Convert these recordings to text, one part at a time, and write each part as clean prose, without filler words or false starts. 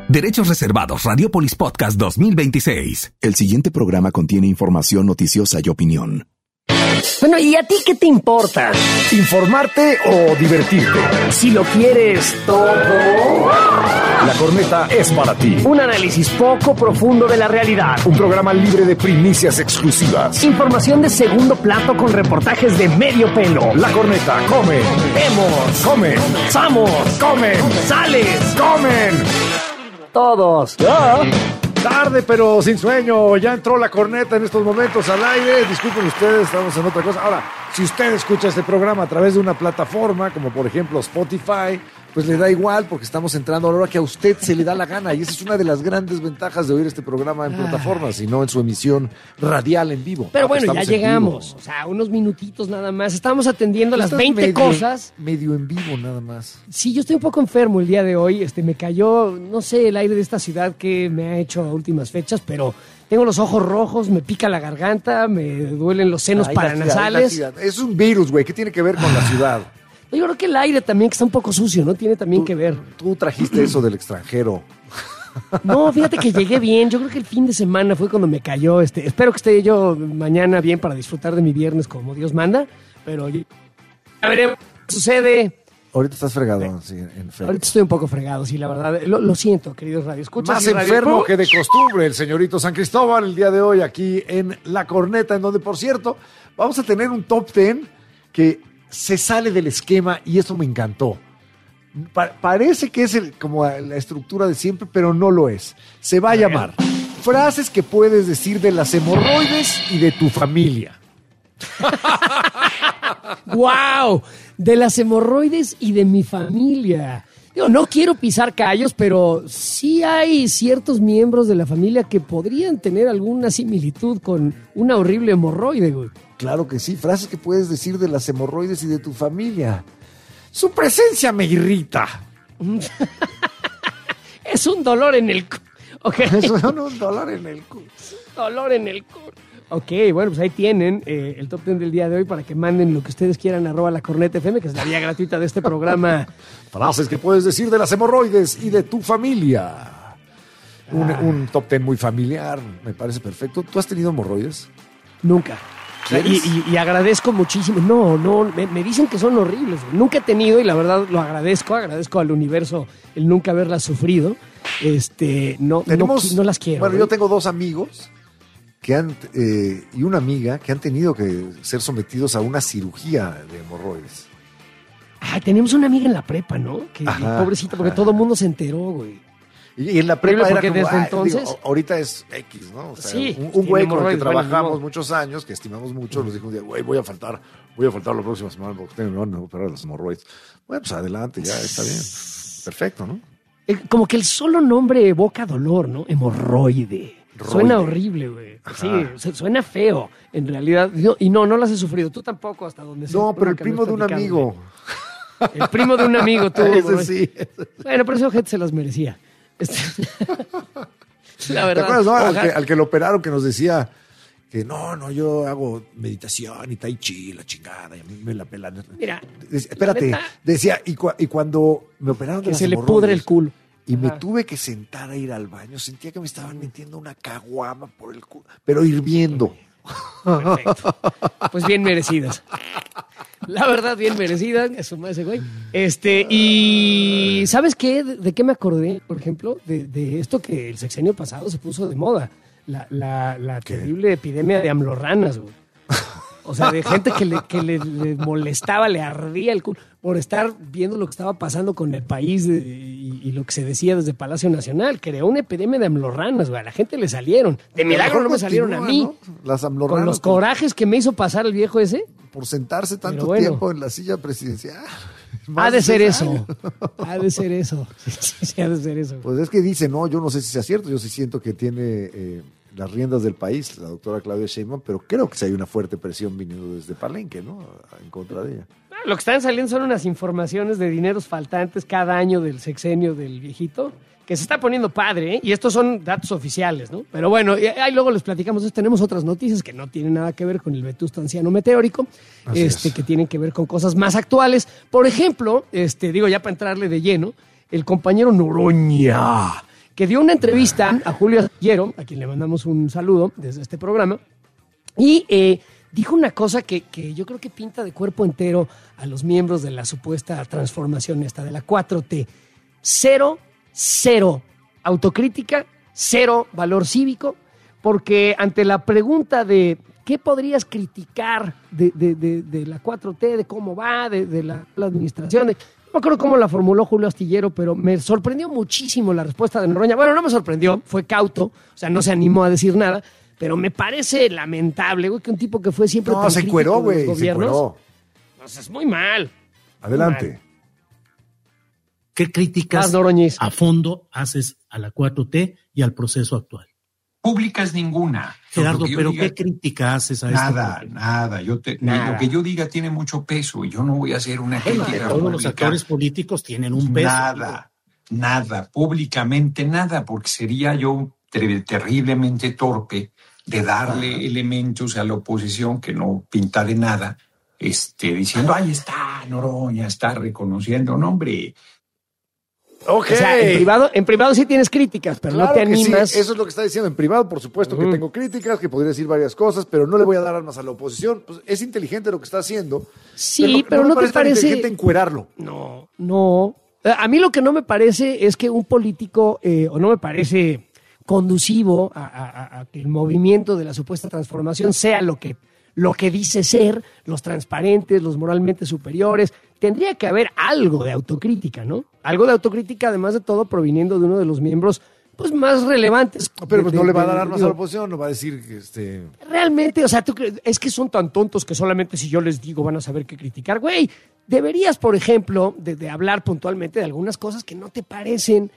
Derechos reservados. Radiopolis Podcast 2026. El siguiente programa contiene información noticiosa y opinión. Bueno, ¿y a ti qué te importa? ¿Informarte o divertirte? Si lo quieres todo. La Corneta es para ti. Un análisis poco profundo de la realidad. Un programa libre de primicias exclusivas. Información de segundo plato con reportajes de medio pelo. La Corneta come. Vemos. Comen. Somos. Comen. Sales. Comen. Todos. Tarde pero sin sueño, ya entró La Corneta en estos momentos al aire. Disculpen ustedes, estamos en otra cosa. Ahora, si usted escucha este programa a través de una plataforma, como por ejemplo Spotify, pues le da igual porque estamos entrando a la hora que a usted se le da la gana. Y esa es una de las grandes ventajas de oír este programa en plataformas y no en su emisión radial en vivo. Pero bueno, ya llegamos. O sea, unos minutitos nada más. Estamos atendiendo las 20 cosas. Medio en vivo nada más. Sí, yo estoy un poco enfermo el día de hoy. Me cayó, no sé, el aire de esta ciudad que me ha hecho a últimas fechas, pero tengo los ojos rojos, me pica la garganta, me duelen los senos paranasales. Es un virus, güey. ¿Qué tiene que ver con la ciudad? Yo creo que el aire también, que está un poco sucio, ¿no? Tiene también que ver. Tú trajiste eso del extranjero. No, fíjate que llegué bien. Yo creo que el fin de semana fue cuando me cayó. Espero que esté yo mañana bien para disfrutar de mi viernes como Dios manda. Pero a ver qué sucede. Ahorita estás fregado, sí, enfermo. Ahorita estoy un poco fregado, sí, la verdad. Lo siento, queridos radioescuchas. Más enfermo que de costumbre el señorito San Cristóbal el día de hoy aquí en La Corneta, en donde, por cierto, vamos a tener un top 10 que se sale del esquema y eso me encantó. Parece que es como la estructura de siempre, pero no lo es. Se va a llamar Frases que puedes decir de las hemorroides y de tu familia. ¡Wow! De las hemorroides y de mi familia. Digo, no quiero pisar callos, pero sí hay ciertos miembros de la familia que podrían tener alguna similitud con una horrible hemorroide, güey. Claro que sí, frases que puedes decir de las hemorroides y de tu familia. Su presencia me irrita. Es un dolor en el okay. Es un dolor en el culo. Dolor en el culo. Ok, bueno, pues ahí tienen el top 10 del día de hoy para que manden lo que ustedes quieran @La Corneta FM, que es la vía gratuita de este programa. Frases que puedes decir de las hemorroides y de tu familia. Un top 10 muy familiar, me parece perfecto. ¿Tú has tenido hemorroides? Nunca. Y agradezco muchísimo. No, me dicen que son horribles. Nunca he tenido y la verdad lo agradezco al universo el nunca haberlas sufrido. No las quiero. Bueno, yo tengo dos amigos y una amiga que han tenido que ser sometidos a una cirugía de hemorroides. Tenemos una amiga en la prepa, ¿no? Que pobrecita, porque todo el mundo se enteró, güey. Y en la prepa era como, desde entonces, ahorita es X, ¿no? O sea, sí, un güey con el que trabajamos muchos años, que estimamos mucho, nos dijo un día, güey, voy a faltar la próxima semana porque me van a operar las hemorroides. Bueno, pues adelante, ya está bien. Perfecto, ¿no? Como que el solo nombre evoca dolor, ¿no? Hemorroide. Suena horrible, güey. Sí, suena feo, en realidad. Y no las he sufrido. Tú tampoco, hasta donde sea. No, pero el primo de un amigo. El primo de un amigo, tú. Ese sí. Bueno, pero ese gente se las merecía. La verdad. ¿Te acuerdas, no? Al que lo operaron, que nos decía que no, yo hago meditación y tai chi, la chingada, y a mí me la pelan. Mira, espérate, decía, y cuando me operaron de que las se le pudre el culo. Y me tuve que sentar a ir al baño, sentía que me estaban metiendo una caguama por el culo, pero hirviendo. Perfecto. Pues bien merecidas. La verdad, bien merecida, eso me hace güey. Y ¿sabes qué? ¿De qué me acordé, por ejemplo? De esto que el sexenio pasado se puso de moda. La terrible epidemia de amlorranas, güey. O sea, de gente que le molestaba, le ardía el culo por estar viendo lo que estaba pasando con el país y lo que se decía desde Palacio Nacional. Creó una epidemia de amlorranas, güey. A la gente le salieron. De milagro no me salieron a mí. ¿No? Las amlorranas. Con los corajes que me hizo pasar el viejo ese. Por sentarse tanto tiempo en la silla presidencial. Ha de ser eso. Ha de ser eso. Sí, ha de ser eso. Pues es que dice, no, yo no sé si sea cierto. Yo sí siento que tiene las riendas del país, la doctora Claudia Sheinbaum, pero creo que sí hay una fuerte presión viniendo desde Palenque, ¿no? En contra de ella. Lo que están saliendo son unas informaciones de dineros faltantes cada año del sexenio del viejito, que se está poniendo padre, ¿eh? Y estos son datos oficiales, ¿no? Pero bueno, ahí luego les platicamos. Tenemos otras noticias que no tienen nada que ver con el vetusto anciano meteórico, que tienen que ver con cosas más actuales. Por ejemplo, ya para entrarle de lleno, el compañero Noroña, que dio una entrevista a Julio Astillero, a quien le mandamos un saludo desde este programa, y dijo una cosa que yo creo que pinta de cuerpo entero a los miembros de la supuesta transformación esta de la 4T. Cero autocrítica, cero valor cívico, porque ante la pregunta de qué podrías criticar de la 4T, de cómo va, de la administración, no me acuerdo cómo la formuló Julio Astillero, pero me sorprendió muchísimo la respuesta de Noroña. Bueno, no me sorprendió, fue cauto, o sea, no se animó a decir nada, pero me parece lamentable, güey, que un tipo que fue siempre tan se crítico encueró, de los güey, se gobiernos, encueró. pues es muy mal. Adelante. Muy mal. ¿Qué críticas Noroñiz. a fondo haces a la 4T y al proceso actual? Públicas ninguna. Gerardo, Lo que yo pero diga, ¿qué crítica haces a Nada, esto? nada. Nada. Lo que yo diga tiene mucho peso y yo no voy a hacer una Bueno, crítica todos los pública. actores políticos tienen un peso. Nada, públicamente nada, porque sería yo terriblemente torpe de darle elementos a la oposición que no pinta de nada, diciendo, ahí está, Noroña, está reconociendo, no, hombre. Ok. O sea, en privado sí tienes críticas, pero Claro no te que sí, animas. eso es lo que está diciendo. En privado, por supuesto que tengo críticas, que podría decir varias cosas, pero no le voy a dar armas a la oposición. Pues es inteligente lo que está haciendo. Sí, pero no me te parece... tan inteligente encuerarlo. No. A mí lo que no me parece es que un político, o no me parece conducivo a que el movimiento de la supuesta transformación sea lo que dice ser, los transparentes, los moralmente superiores. Tendría que haber algo de autocrítica, ¿no? Algo de autocrítica, además de todo, proviniendo de uno de los miembros pues más relevantes. Pero pues no le va a dar armas a la oposición, no va a decir que Realmente, o sea, ¿tú crees? Es que son tan tontos que solamente si yo les digo van a saber qué criticar. Güey, deberías, por ejemplo, de hablar puntualmente de algunas cosas que no te parecen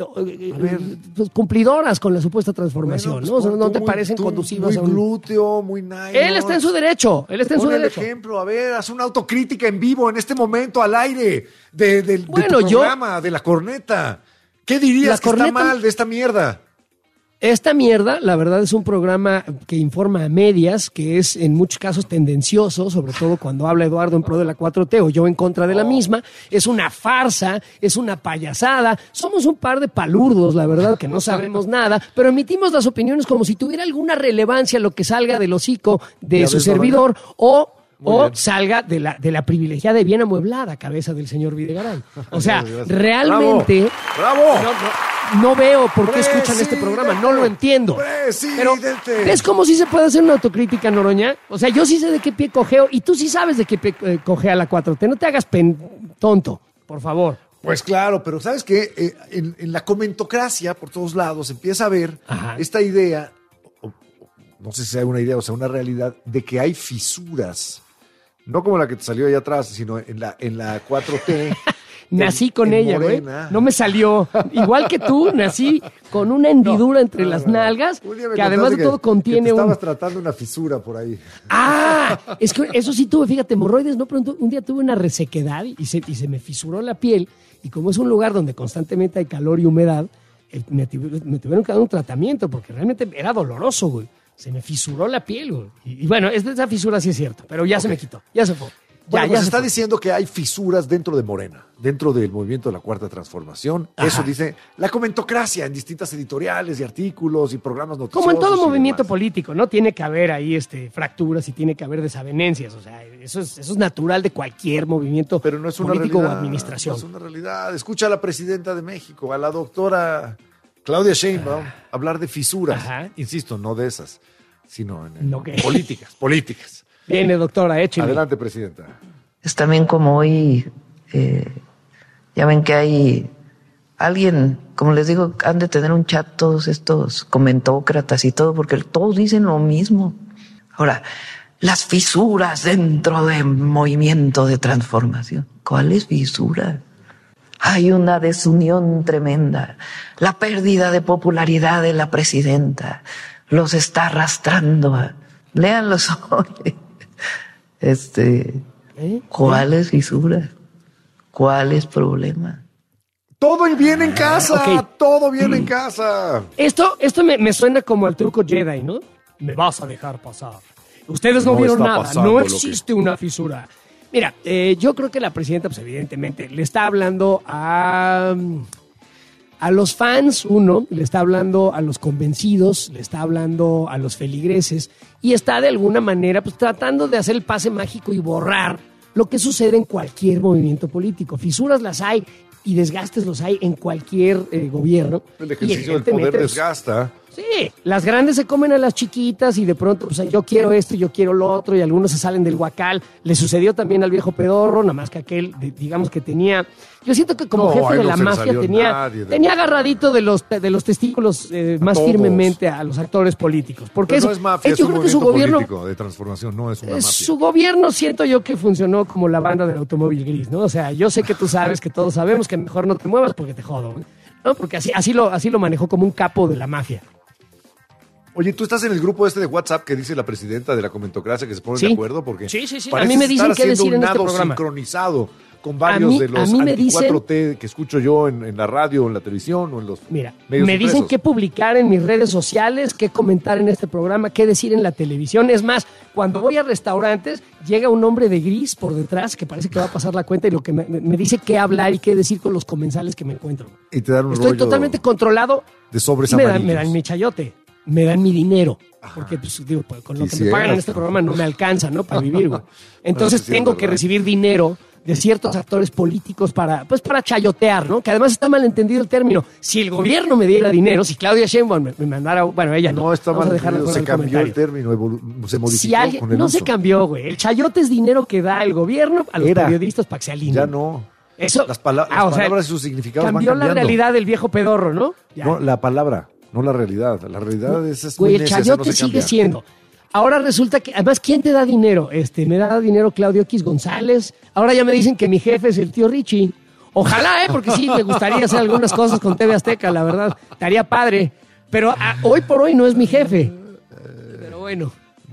pues, cumplidoras con la supuesta transformación, Bueno, pues, ¿no? O sea, no te muy- parecen tú conducivas muy a un... glúteo, muy nice. Él está en su derecho, él está en su Pon el derecho. ejemplo, a ver, haz una autocrítica en vivo en este momento al aire de Bueno, tu programa, de La Corneta. ¿Qué dirías La que está Corneta- mal de esta mierda? Esta mierda, la verdad, es un programa que informa a medias, que es en muchos casos tendencioso, sobre todo cuando habla Eduardo en pro de la 4T o yo en contra de la misma. Es una farsa, es una payasada. Somos un par de palurdos, la verdad, que no sabemos nada, pero emitimos las opiniones como si tuviera alguna relevancia lo que salga del hocico de Ya su ves, servidor Muy o bien. salga de la privilegiada y bien amueblada cabeza del señor Videgaray. O sea, Gracias. realmente... ¡Bravo! No veo por qué escuchan este programa, no lo entiendo. Pero, ¿ves cómo sí se puede hacer una autocrítica, Noroña? O sea, yo sí sé de qué pie cojeo y tú sí sabes de qué pie cojea la 4T. No te hagas tonto, por favor. Pues claro, pero ¿sabes qué? En la comentocracia, por todos lados, empieza a ver Ajá. esta idea, no sé si sea una idea o sea una realidad, de que hay fisuras. No como la que te salió allá atrás, sino en la 4T. Nací con en ella, güey. Morena. No me salió. Igual que tú, nací con una hendidura entre las nalgas, Un día me que además de contaste todo contiene que te un... estabas tratando una fisura por ahí. Ah, es que eso sí tuve, fíjate, hemorroides, no, pero un día tuve una resequedad y se me fisuró la piel, y como es un lugar donde constantemente hay calor y humedad, me tuvieron que dar un tratamiento, porque realmente era doloroso, güey. Se me fisuró la piel, güey. Y bueno, esa fisura sí es cierto, pero ya se me quitó, ya se fue. Bueno, Ya pues se está fue. diciendo que hay fisuras dentro de Morena, dentro del movimiento de la Cuarta Transformación. Eso dice la comentocracia en distintas editoriales y artículos y programas noticiosos. Como en todo y movimiento demás. político, ¿no? Tiene que haber ahí fracturas y tiene que haber desavenencias. O sea, eso es natural de cualquier movimiento Pero no es una político realidad. o administración. No es una realidad. Escucha a la presidenta de México, a la doctora Claudia Sheinbaum, hablar de fisuras. Ajá. Insisto, no de esas, sino en No, ¿qué? políticas. Viene, doctora, échale. Adelante, presidenta. Es también como hoy, ya ven que hay alguien, como les digo, han de tener un chat todos estos comentócratas y todo, porque todos dicen lo mismo. Ahora, las fisuras dentro del movimiento de transformación. ¿Cuáles fisuras? Hay una desunión tremenda. La pérdida de popularidad de la presidenta los está arrastrando. Léanlos hoy. ¿Cuáles fisuras? ¿Cuáles problemas? Todo viene en casa, ok. todo viene en casa. Esto me suena como al truco Jedi, ¿no? Me vas a dejar pasar. Ustedes no No vieron está nada, pasando no lo existe una fisura. Mira, yo creo que la presidenta, pues evidentemente, le está hablando a A los fans, uno, le está hablando a los convencidos, le está hablando a los feligreses y está de alguna manera pues, tratando de hacer el pase mágico y borrar lo que sucede en cualquier movimiento político. Fisuras las hay y desgastes los hay en cualquier gobierno. El ejercicio del evidentemente, poder desgasta. Sí, las grandes se comen a las chiquitas y de pronto, pues yo quiero esto, yo quiero lo otro y algunos se salen del huacal. Le sucedió también al viejo pedorro, nada más que aquel, digamos que tenía... Yo siento que como jefe de la mafia tenía agarradito de los testículos más todos. Firmemente a los actores políticos. Porque Pero eso, no es mafia, es yo un creo que su movimiento gobierno... político de transformación, no es una mafia. Su gobierno siento yo que funcionó como la banda del automóvil gris, ¿no? O sea, yo sé que tú sabes que todos sabemos que mejor no te muevas porque te jodo, ¿no? Porque así lo manejó como un capo de la mafia. Oye, tú estás en el grupo de WhatsApp que dice la presidenta de la Comentocracia que se ponen de acuerdo porque sí. A parece mí me dicen estar qué decir haciendo en un este nado programa. sincronizado con varios de los a mí me dicen, anti-4T que escucho yo en la radio, en la televisión o en los medios me dicen impresos. qué publicar en mis redes sociales, qué comentar en este programa, qué decir en la televisión. Es más, cuando voy a restaurantes, llega un hombre de gris por detrás que parece que va a pasar la cuenta y lo que me dice qué hablar y qué decir con los comensales que me encuentro. Y te dan un Estoy rollo totalmente controlado. de sobres me amarillos. dan mi chayote, me dan mi dinero. Porque, pues, digo, pues, con lo que me pagan en este programa no me alcanza, ¿no? Para vivir, güey. Entonces sí, tengo es que verdad. recibir dinero de ciertos actores políticos para chayotear, ¿no? Que además está mal entendido el término. Si el gobierno me diera dinero, si Claudia Sheinbaum me mandara, bueno, ella no. No, está Vamos mal a dejarla entendido, fuera se del cambió el comentario. término, se modificó Si alguien, con el no uso. se cambió, güey. El chayote es dinero que da el gobierno a los periodistas para que se alineen. Ya no. Eso, Las palabras y sus significados van cambió cambiando. la realidad del viejo pedorro, ¿no? Ya. No, la palabra, no la realidad. La realidad es Güey, muy el necia, chayote no se sigue cambia. siendo. Ahora resulta que, además, ¿quién te da dinero? Me da dinero Claudio X González. Ahora ya me dicen que mi jefe es el tío Richie. Ojalá, porque sí, me gustaría hacer algunas cosas con TV Azteca, la verdad. Estaría padre. Pero hoy por hoy no es mi jefe. Pero bueno.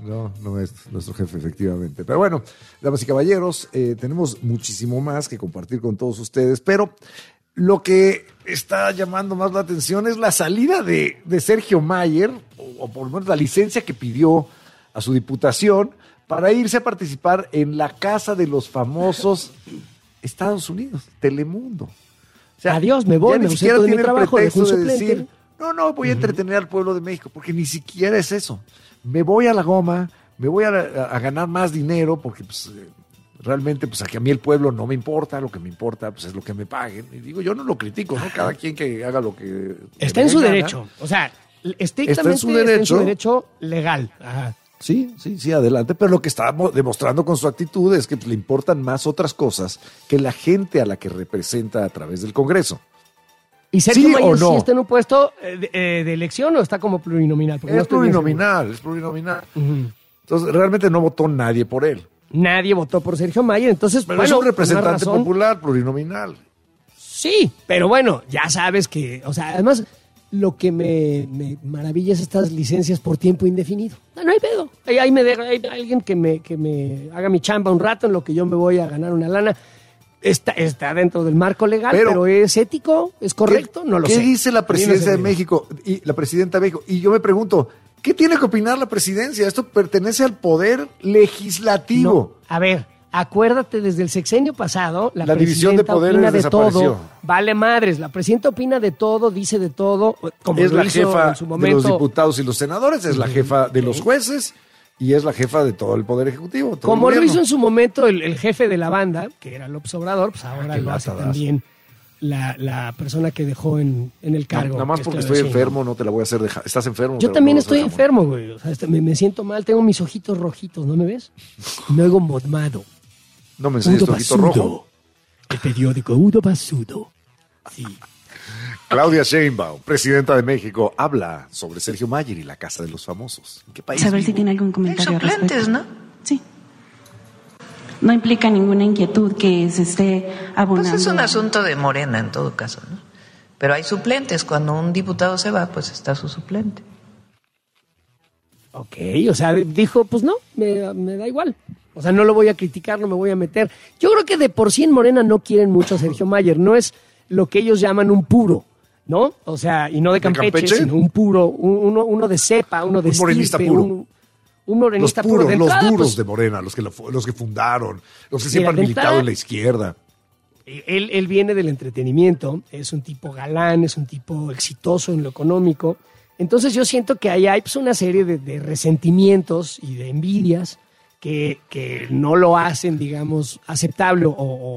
No es nuestro jefe, efectivamente. Pero bueno, damas y caballeros, tenemos muchísimo más que compartir con todos ustedes, pero lo que está llamando más la atención es la salida de Sergio Mayer, o por lo menos la licencia que pidió a su diputación para irse a participar en la Casa de los Famosos Estados Unidos, Telemundo. O sea, adiós, me voy, ya me ni siquiera ausento de mi tiene el trabajo, dejo pretexto un de suplente. decir, no, voy a entretener al pueblo de México, porque ni siquiera es eso. Me voy a la goma, me voy a ganar más dinero, porque pues, realmente pues aquí a mí el pueblo no me importa, lo que me importa pues es lo que me paguen. Y digo, yo no lo critico, ¿no? Cada quien que haga lo que Está en su derecho. O sea, estrictamente está en su derecho legal. Ajá. Sí, adelante, pero lo que está demostrando con su actitud es que le importan más otras cosas que la gente a la que representa a través del Congreso. ¿Y Sergio ¿Sí Mayer o no? sí está en un puesto de elección o está como plurinominal? Porque no Es estoy bien plurinominal. seguro. Entonces, realmente no votó nadie por él. Nadie votó por Sergio Mayer, entonces, Pero bueno, es un representante por una razón, popular, plurinominal. Sí, pero bueno, ya sabes que, o sea, además, lo que me maravilla es estas licencias por tiempo indefinido. No hay pedo. Ahí me deja, hay alguien que me haga mi chamba un rato en lo que yo me voy a ganar una lana. Está dentro del marco legal, pero ¿es ético? ¿Es correcto? No lo sé. ¿Qué dice la A mí no presidencia se de me- México y la presidenta de México? Y yo me pregunto, ¿qué tiene que opinar la presidencia? Esto pertenece al poder legislativo. No, a ver, acuérdate, desde el sexenio pasado, la división de presidenta poderes opina de desapareció. todo. Vale madres, la presidenta opina de todo, dice de todo, como Es lo la hizo jefa en su de momento. los diputados y los senadores, es la jefa de los jueces y es la jefa de todo el poder ejecutivo. todo el Como lo gobierno. hizo en su momento el jefe de la banda, que era López Obrador, pues ahora qué lo hace latadas. también la persona que dejó en el cargo. Nada más que es porque Claudia estoy Sheinbaum. enfermo, no te la voy a hacer dejar. ¿Estás enfermo? Yo Te la también voy a hacer estoy jamón. enfermo, güey. O sea, me siento mal, tengo mis ojitos rojitos, ¿no me ves? Me oigo modmado. No me enseñes tu ojito rojo. El periódico Udo Basudo. Sí. Claudia Sheinbaum, presidenta de México, habla sobre Sergio Mayer y la Casa de los Famosos. ¿En qué país Saber si vivo? tiene algún Hay comentario al suplentes, respecto. ¿no? Sí. No implica ninguna inquietud que se esté abonando. Pues es un asunto de Morena en todo caso, ¿no? Pero hay suplentes. Cuando un diputado se va, pues está su suplente. Ok, o sea, dijo, pues no, me da igual. O sea, no lo voy a criticar, no me voy a meter. Yo creo que de por sí en Morena no quieren mucho a Sergio Mayer. No es lo que ellos llaman un puro, ¿no? O sea, y no de Campeche, sino un puro, uno de cepa, uno de Un morenista estirpe, puro. un Los morenista puro. puros, De los entrada, duros pues, de Morena, los que fundaron, los que Mira, siempre han de militado entrada- en la izquierda. Él viene del entretenimiento, es un tipo galán, es un tipo exitoso en lo económico. Entonces yo siento que ahí hay pues, una serie de resentimientos y de envidias que no lo hacen, digamos, aceptable o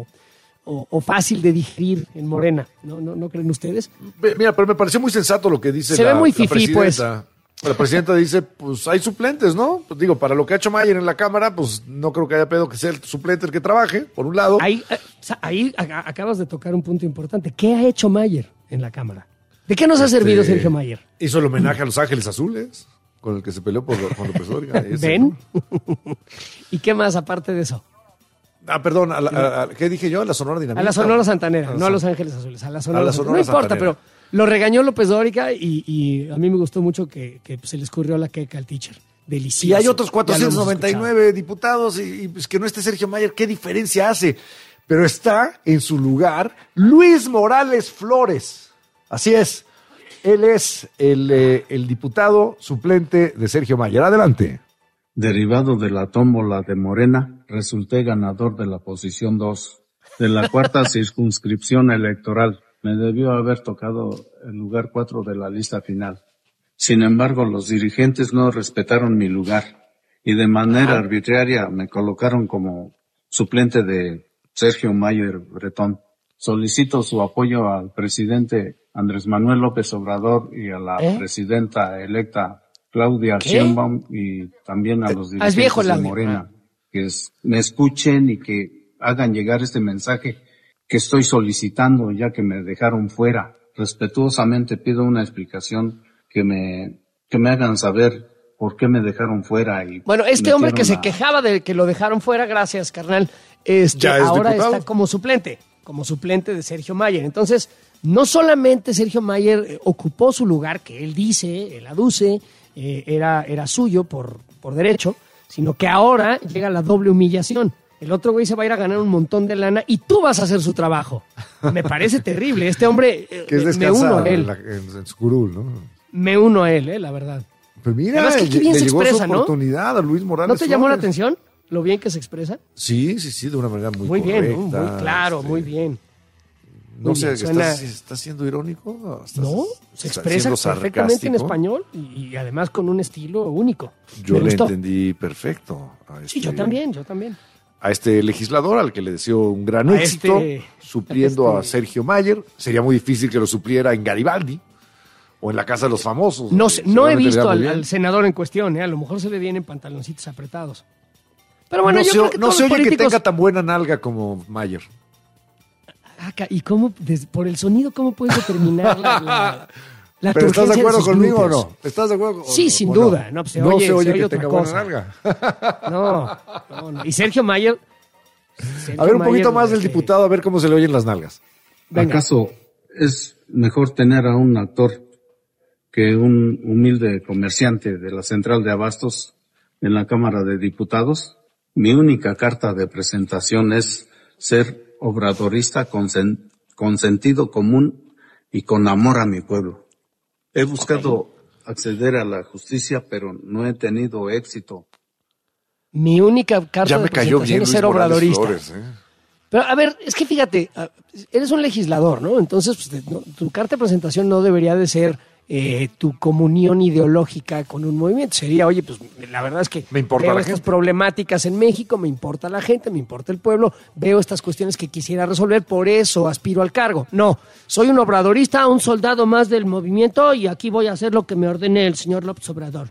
fácil de digerir en Morena. ¿No creen ustedes? Mira, pero me pareció muy sensato lo que dice Se ve muy fifí, presidenta. pues. La presidenta dice, pues hay suplentes, ¿no? Pues digo, para lo que ha hecho Mayer en la Cámara, pues no creo que haya pedo que sea el suplente el que trabaje, por un lado. Ahí acabas de tocar un punto importante. ¿Qué ha hecho Mayer en la Cámara? ¿De qué nos ha servido Sergio Mayer? Hizo el homenaje a Los Ángeles Azules, con el que se peleó con López Dóriga. ¿Ven? ¿No? ¿Y qué más aparte de eso? Perdón, ¿qué dije yo? ¿A la Sonora Dinamita? A la Sonora Santanera, no a Los Ángeles Azules, a la Sonora Santanera. No importa, pero lo regañó López Dóriga y a mí me gustó mucho que se le escurrió la queca al teacher. Delicioso. Y hay otros 499 diputados y pues que no esté Sergio Mayer, ¿qué diferencia hace? Pero está en su lugar Luis Morales Flores. Así es. Él es el diputado suplente de Sergio Mayer. Adelante. Derivado de la tómbola de Morena, resulté ganador de la posición 2 de la cuarta circunscripción electoral. Me debió haber tocado el lugar 4 de la lista final. Sin embargo, los dirigentes no respetaron mi lugar y de manera arbitraria me colocaron como suplente de Sergio Mayer Bretón. Solicito su apoyo al presidente Andrés Manuel López Obrador y a la presidenta electa Claudia Sheinbaum y también a los dirigentes de Morena, que me escuchen y que hagan llegar este mensaje que estoy solicitando ya que me dejaron fuera. Respetuosamente pido una explicación que me hagan saber por qué me dejaron fuera. Y bueno, este hombre que se quejaba de que lo dejaron fuera, gracias carnal, ahora está como suplente de Sergio Mayer. Entonces, no solamente Sergio Mayer ocupó su lugar, que él dice, él aduce, era suyo por derecho, sino que ahora llega la doble humillación. El otro güey se va a ir a ganar un montón de lana y tú vas a hacer su trabajo. Me parece terrible. Este hombre, me uno a él. En su curul, ¿no? Me uno a él, la verdad. Pues mira, además, que bien le se llegó expresa, su oportunidad, ¿no? A Luis Morales. ¿No te llamó la Flores. atención lo bien que se expresa? Sí, de una manera muy bien, correcta. muy claro, muy bien. No sé, suena... ¿estás siendo irónico? No, se expresa perfectamente en español y además con un estilo único. Yo le entendí perfecto. Sí, yo también. A este legislador, al que le deseo un gran éxito, supliendo a Sergio Mayer. Sería muy difícil que lo supliera en Garibaldi o en la Casa de los Famosos. No he visto al senador en cuestión, a lo mejor se le vienen pantaloncitos apretados. Pero bueno, yo creo que no se oye políticos... que tenga tan buena nalga como Mayer. ¿Y cómo, por el sonido, cómo puedes determinar la ¿Pero estás de acuerdo conmigo o no? ¿Estás de acuerdo? Sí, sin duda. No, pues se oye que otra tenga cosa. buena nalga. No. Y Sergio Mayer... A ver, un poquito más del diputado, a ver cómo se le oyen las nalgas. Venga. ¿Acaso es mejor tener a un actor que un humilde comerciante de la central de abastos en la Cámara de Diputados? Mi única carta de presentación es ser obradorista con sentido común y con amor a mi pueblo. He buscado acceder a la justicia, pero no he tenido éxito. Mi única carta de presentación es ser obradorista. Flores, Pero a ver, es que fíjate, eres un legislador, ¿no? Entonces, pues, tu carta de presentación no debería de ser tu comunión ideológica con un movimiento. Sería, oye, pues la verdad es que veo estas problemáticas en México, me importa la gente, me importa el pueblo, veo estas cuestiones que quisiera resolver, por eso aspiro al cargo. No, soy un obradorista, un soldado más del movimiento y aquí voy a hacer lo que me ordene el señor López Obrador.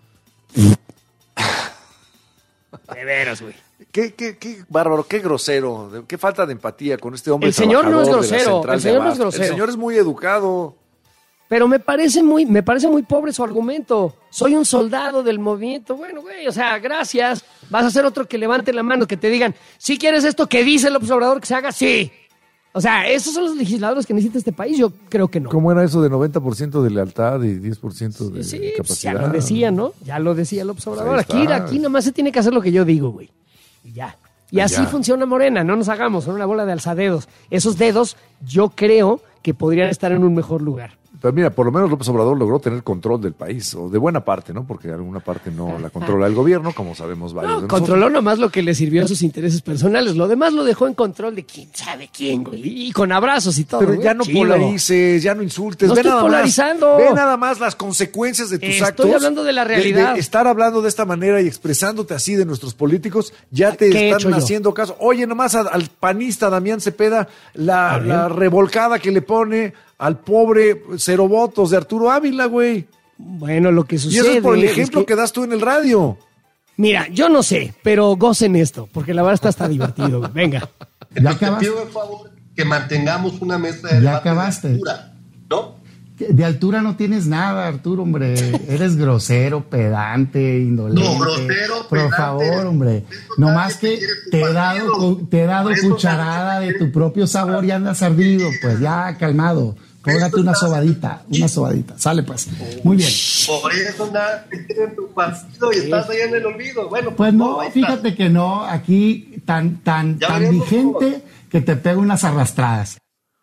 De veras, güey. Qué bárbaro, qué grosero, qué falta de empatía con este hombre. El señor no es grosero, el señor es muy educado. Pero me parece muy pobre su argumento. Soy un soldado del movimiento. Bueno, güey, o sea, gracias. Vas a ser otro que levante la mano, que te digan, si quieres esto que dice López Obrador que se haga, sí. O sea, ¿esos son los legisladores que necesita este país? Yo creo que no. ¿Cómo era eso de 90% de lealtad y 10% de capacidad? Pues ya lo decía, ¿no? Ya lo decía López Obrador. Aquí nomás se tiene que hacer lo que yo digo, güey. Y ya. Y así funciona Morena, no nos hagamos, son una bola de alzadedos. Esos dedos yo creo que podrían estar en un mejor lugar. Pero mira, por lo menos López Obrador logró tener control del país, o de buena parte, ¿no? Porque alguna parte no la controla el gobierno, como sabemos varios de controló nosotros. nomás lo que le sirvió a sus intereses personales. Lo demás lo dejó en control de quién sabe quién, güey. Y con abrazos y todo. Pero güey. ya no Chido. polarices, ya no insultes. No Ve estoy nada polarizando. Más, ve nada más las consecuencias de tus actos. Estoy hablando de la realidad. De estar hablando de esta manera y expresándote así de nuestros políticos, ya te ¿Qué he hecho están yo? haciendo caso. Oye, nomás al panista Damián Cepeda, la revolcada que le pone al pobre cero votos de Arturo Ávila, güey. Bueno, lo que Y sucede eso es por el ejemplo es que das tú en el radio. Mira, yo no sé, pero gocen esto, porque la verdad está hasta divertido, güey. Venga. Ya Te acabaste. pido, por favor, que mantengamos una mesa de Ya debate acabaste. de altura, ¿no? De altura no tienes nada, Arturo, hombre. Eres grosero, pedante, indolente. No, grosero, Por pedante. favor, hombre. Esto Nomás nadie que quiere tu te he partido. dado Por eso cucharada nadie de tu propio sabor y andas ardido. Pues ya, calmado. Cóbrate una sobadita. Sale, pues. Muy bien. Por eso nadie quiere tu partido y estás ahí en el olvido. Bueno, Pues no, ahí está. fíjate que no. Aquí tan Ya veremos, vigente que te pego unas arrastradas.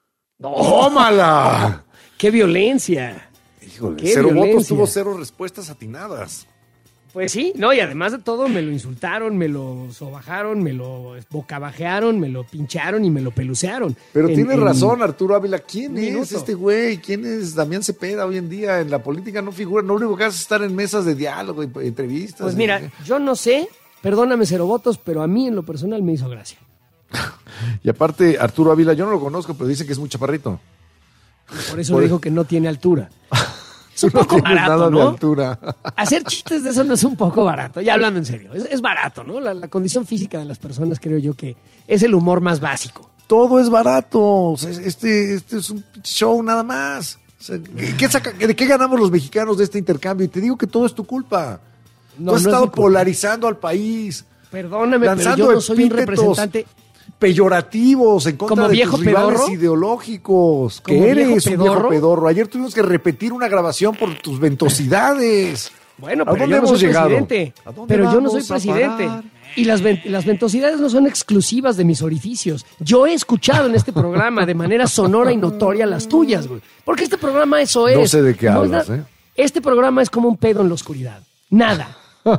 ¡Tómala! ¡Qué violencia! Híjole, ¡Qué cero violencia! votos, tuvo 0 respuestas atinadas. Pues sí, no, y además de todo me lo insultaron, me lo sobajaron, me lo bocabajearon, me lo pincharon y me lo pelucearon. Pero En- tienes en razón, Arturo Ávila. ¿Quién un es minuto. este güey? ¿Quién es Damián Cepeda hoy en día? En la política no figura. Lo único que hace es estar en mesas de diálogo y entrevistas. Pues mira, yo no sé, perdóname cero votos, pero a mí en lo personal me hizo gracia. Y aparte, Arturo Ávila, yo no lo conozco, pero dice que es muy chaparrito. Por eso Por- le dijo que no tiene altura. Es un No poco tienes barato, nada de ¿no? altura. Hacer chistes de eso no es un poco barato, ya hablando en serio. Es barato, ¿no? La condición física de las personas creo yo que es el humor más básico. Todo es barato. O sea, este es un show nada más. O sea, ¿de qué ganamos los mexicanos de este intercambio? Y te digo que todo es tu culpa. No, Tú has no es estado mi culpa. polarizando al país. Perdóname, pero lanzando yo no soy un epítetos representante. peyorativos en contra ¿Como de viejo tus rivales pedorro? ideológicos. ¿Como Que eres viejo un viejo pedorro? pedorro. Ayer tuvimos que repetir una grabación por tus ventosidades. Bueno, ¿A pero dónde yo no hemos soy llegado? presidente. ¿A dónde Pero yo no vamos soy a presidente. parar? Y las ventosidades no son exclusivas de mis orificios. Yo he escuchado en este programa de manera sonora y notoria las tuyas, güey. Porque este programa eso es. No sé de qué No es hablas, na- ¿eh? Este programa es como un pedo en la oscuridad. Nada.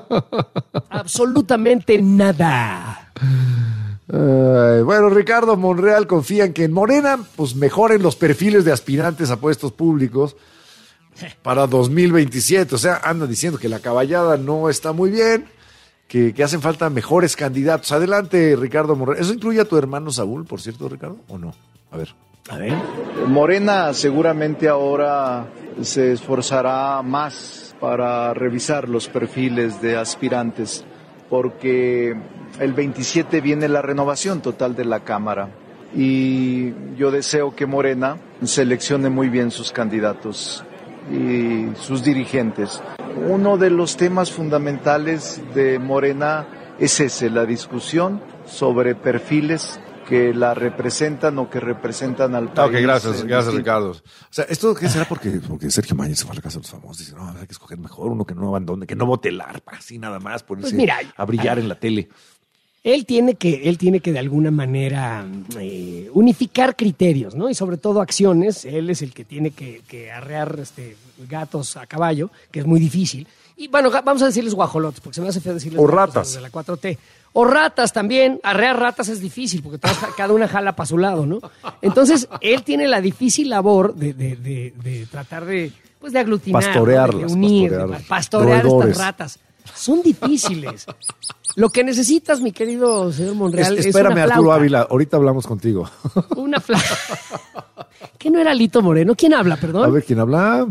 Absolutamente nada. Bueno, Ricardo Monreal confía en que en Morena pues mejoren los perfiles de aspirantes a puestos públicos para 2027. O sea, anda diciendo que la caballada no está muy bien, que hacen falta mejores candidatos. Adelante, Ricardo Monreal. ¿Eso incluye a tu hermano Saúl, por cierto, Ricardo? ¿O no? A ver. Morena seguramente ahora se esforzará más para revisar los perfiles de aspirantes, porque el 27 viene la renovación total de la Cámara y yo deseo que Morena seleccione muy bien sus candidatos y sus dirigentes. Uno de los temas fundamentales de Morena es ese, la discusión sobre perfiles que la representan o que representan al país. Ok, gracias, en gracias, distintos- Ricardo. O sea, ¿esto qué será? Porque Sergio Mayer se fue a la casa de los famosos. Dice, no, hay que escoger mejor uno que no abandone, que no bote el arpa, así nada más, ponerse Pues mira, a brillar en la tele. Él tiene que de alguna manera unificar criterios, ¿no? Y sobre todo acciones. Él es el que tiene que arrear gatos a caballo, que es muy difícil. Y bueno, vamos a decirles guajolotes, porque se me hace feo decirles O gatos a ratas. los de la 4T. O ratas también. Arrear ratas es difícil, porque cada una jala para su lado, ¿no? Entonces, él tiene la difícil labor de tratar de aglutinar, ¿no? Pastorearlas, de unir, pastorearlas. de pastorear Roedores. estas ratas. Son difíciles. Lo que necesitas, mi querido señor Monreal, es Espérame, una Arturo flauta. Ávila, ahorita hablamos contigo. Una flauta. ¿Qué no era Lito Moreno? ¿Quién habla, perdón? A ver, ¿quién habla?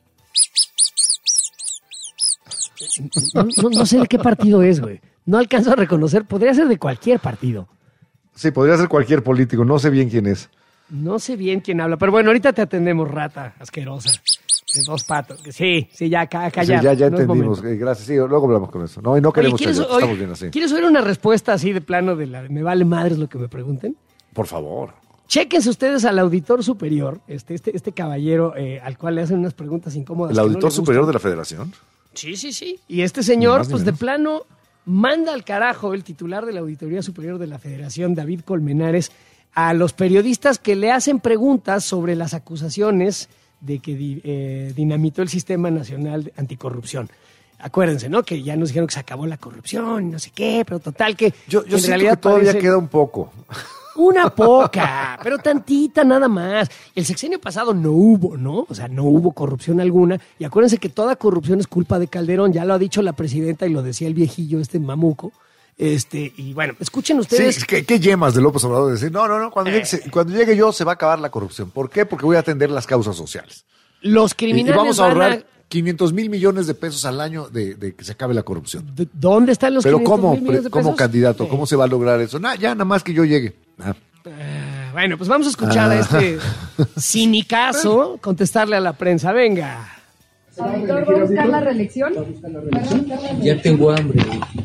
No sé de qué partido es, güey. No alcanzo a reconocer. Podría ser de cualquier partido. Sí, podría ser cualquier político, no sé bien quién es. No sé bien quién habla, pero bueno, ahorita te atendemos, rata asquerosa. De 2 patos. Sí, ya, acá Sí, ya. ya no es entendimos, momento. gracias. Sí, luego hablamos con eso. No, y no Oye, queremos ¿quieres, chayotes, estamos bien así. ¿quieres oír una respuesta así de plano de la de me vale madres lo que me pregunten? Por favor. Chéquense ustedes al auditor superior, este caballero al cual le hacen unas preguntas incómodas. ¿El que no auditor le superior de gustan. la Federación? Sí. Y este señor, Ni más ni pues de menos. plano, manda al carajo el titular de la Auditoría Superior de la Federación, David Colmenares, a los periodistas que le hacen preguntas sobre las acusaciones dinamitó el Sistema Nacional Anticorrupción. Acuérdense, ¿no? Que ya nos dijeron que se acabó la corrupción, no sé qué, pero total que Yo en siento realidad que todavía parece queda un poco. una poca, pero tantita nada más. El sexenio pasado no hubo, ¿no? O sea, no hubo corrupción alguna. Y acuérdense que toda corrupción es culpa de Calderón. Ya lo ha dicho la presidenta y lo decía el viejillo, mamuco. Y bueno, escuchen ustedes. Sí, ¿qué yemas de López Obrador? Decir, no, cuando llegue yo se va a acabar la corrupción. ¿Por qué? Porque voy a atender las causas sociales. Los criminales y vamos a ahorrar 500 mil millones de pesos al año de que se acabe la corrupción. ¿Dónde están los 500 mil millones de pesos? ¿Cómo candidato? ¿Cómo se va a lograr eso? Ya nada más que yo llegue. Bueno, pues vamos a escuchar a este cinicazo contestarle a la prensa. Venga. Senador, ¿va a buscar la reelección? Ya tengo hambre.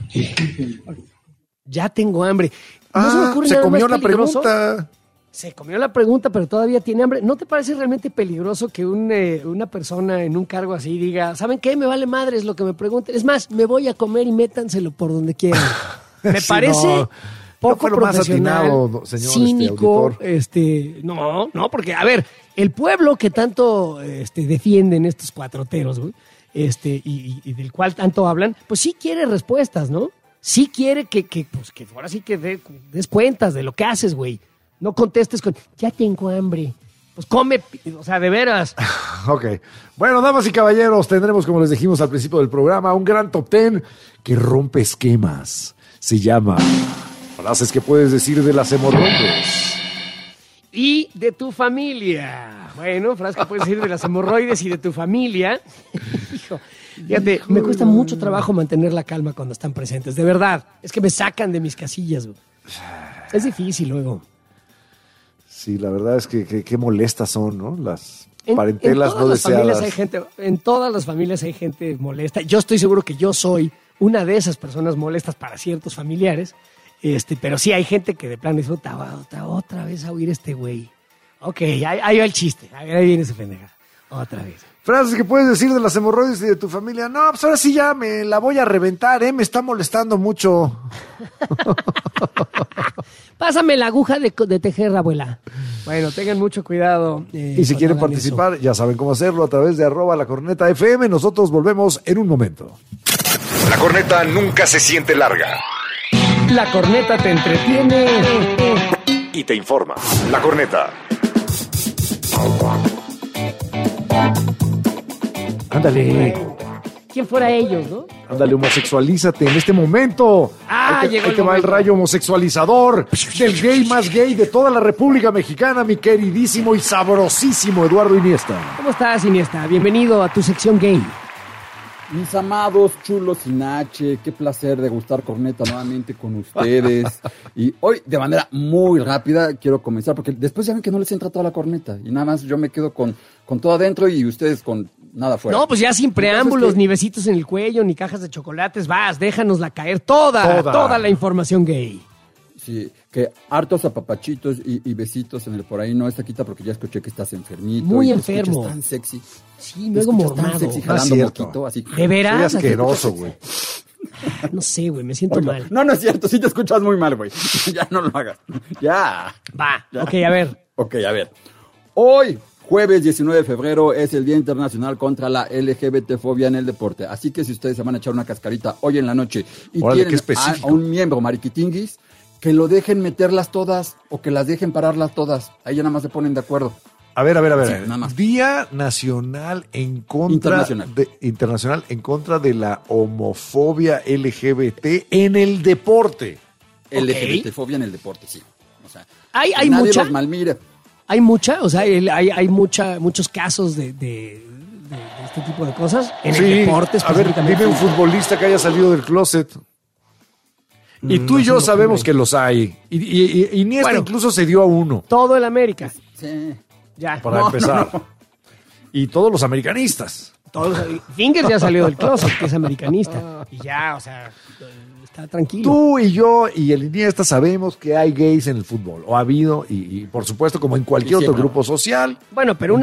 Ya tengo hambre. No se me ocurre se nada comió más la peligroso. pregunta. Se comió la pregunta, pero todavía tiene hambre. ¿No te parece realmente peligroso que una persona en un cargo así diga, ¿saben qué? Me vale madres lo que me pregunten. Es más, me voy a comer y métanselo por donde quieran. Me parece poco profesional, señor, cínico. No, porque, a ver, el pueblo que tanto defienden estos cuatroteros, güey, y del cual tanto hablan, pues sí quiere respuestas, ¿no? Sí quiere que ahora sí que des cuentas de lo que haces, güey. No contestes con, ya tengo hambre. Pues come, o sea, de veras. Ok. Bueno, damas y caballeros, tendremos, como les dijimos al principio del programa, un gran top 10 que rompe esquemas. Se llama Frases que puedes decir de las hemorroides. Y de tu familia. Bueno, frases que puedes decir de las hemorroides y de tu familia. Hijo, fíjate, me cuesta mucho trabajo mantener la calma cuando están presentes. De verdad, es que me sacan de mis casillas, güey. Es difícil luego. Sí, la verdad es que qué molestas son, ¿no? Las parentelas no deseadas. En todas las familias hay gente molesta. Yo estoy seguro que yo soy una de esas personas molestas para ciertos familiares. Pero sí hay gente que de plan disfruta otra vez a oír este güey. Ok, ahí va el chiste. Ahí viene ese pendeja. Otra vez. Frases que puedes decir de las hemorroides y de tu familia. No, pues ahora sí ya me la voy a reventar, me está molestando mucho. Pásame la aguja de tejer, abuela. Bueno, tengan mucho cuidado. Y si quieren participar, ya saben cómo hacerlo a través de @lacornetafm. Nosotros volvemos en un momento. La corneta nunca se siente larga. La corneta te entretiene y te informa. La corneta. Ándale. ¿Quién fuera ellos, no? Ándale, homosexualízate en este momento. Ahí te va el rayo homosexualizador del gay más gay de toda la República Mexicana, mi queridísimo y sabrosísimo Eduardo Iniesta. ¿Cómo estás, Iniesta? Bienvenido a tu sección gay. Mis amados chulos sin H, qué placer degustar corneta nuevamente con ustedes. Y hoy, de manera muy rápida, quiero comenzar, porque después ya ven que no les entra toda la corneta. Y nada más yo me quedo con todo adentro y ustedes con nada afuera. No, pues ya sin preámbulos, ni besitos en el cuello, ni cajas de chocolates. Déjanosla caer toda la información gay. Sí, que hartos apapachitos y besitos en el por ahí no está quita porque ya escuché que estás enfermito. Muy y enfermo. Tan sexy. Sí, luego mormado. Tan sexy, jalando moquito, así. ¿De veras? Soy asqueroso, güey. No sé, güey, me siento mal. No es cierto, sí te escuchas muy mal, güey. Ya no lo hagas. Ya. Va, ya. Ok, a ver. Hoy, jueves 19 de febrero, es el Día Internacional contra la LGBT-fobia en el deporte. Así que si ustedes se van a echar una cascarita hoy en la noche y tienen a un miembro mariquitinguis, que lo dejen meterlas todas o que las dejen pararlas todas. Ahí ya nada más se ponen de acuerdo. A ver. Sí, nada más. Día Nacional Internacional en contra de la homofobia LGBT en el deporte. LGBT-fobia en el deporte, sí. O sea, hay nadie mucha. los malmire. Hay mucha, o sea, hay muchos casos de este tipo de cosas en el deporte. A ver, dime un futbolista que haya salido del closet. Y tú y yo sabemos que los hay. Y Iniesta incluso se dio a uno. Todo el América. Sí. Ya. Para empezar. No. Y todos los americanistas. Fingers ya salió del closet, que es americanista. Y ya, o sea, está tranquilo. Tú y yo y el Iniesta sabemos que hay gays en el fútbol. O ha habido, y por supuesto, como en cualquier otro grupo social. Bueno, pero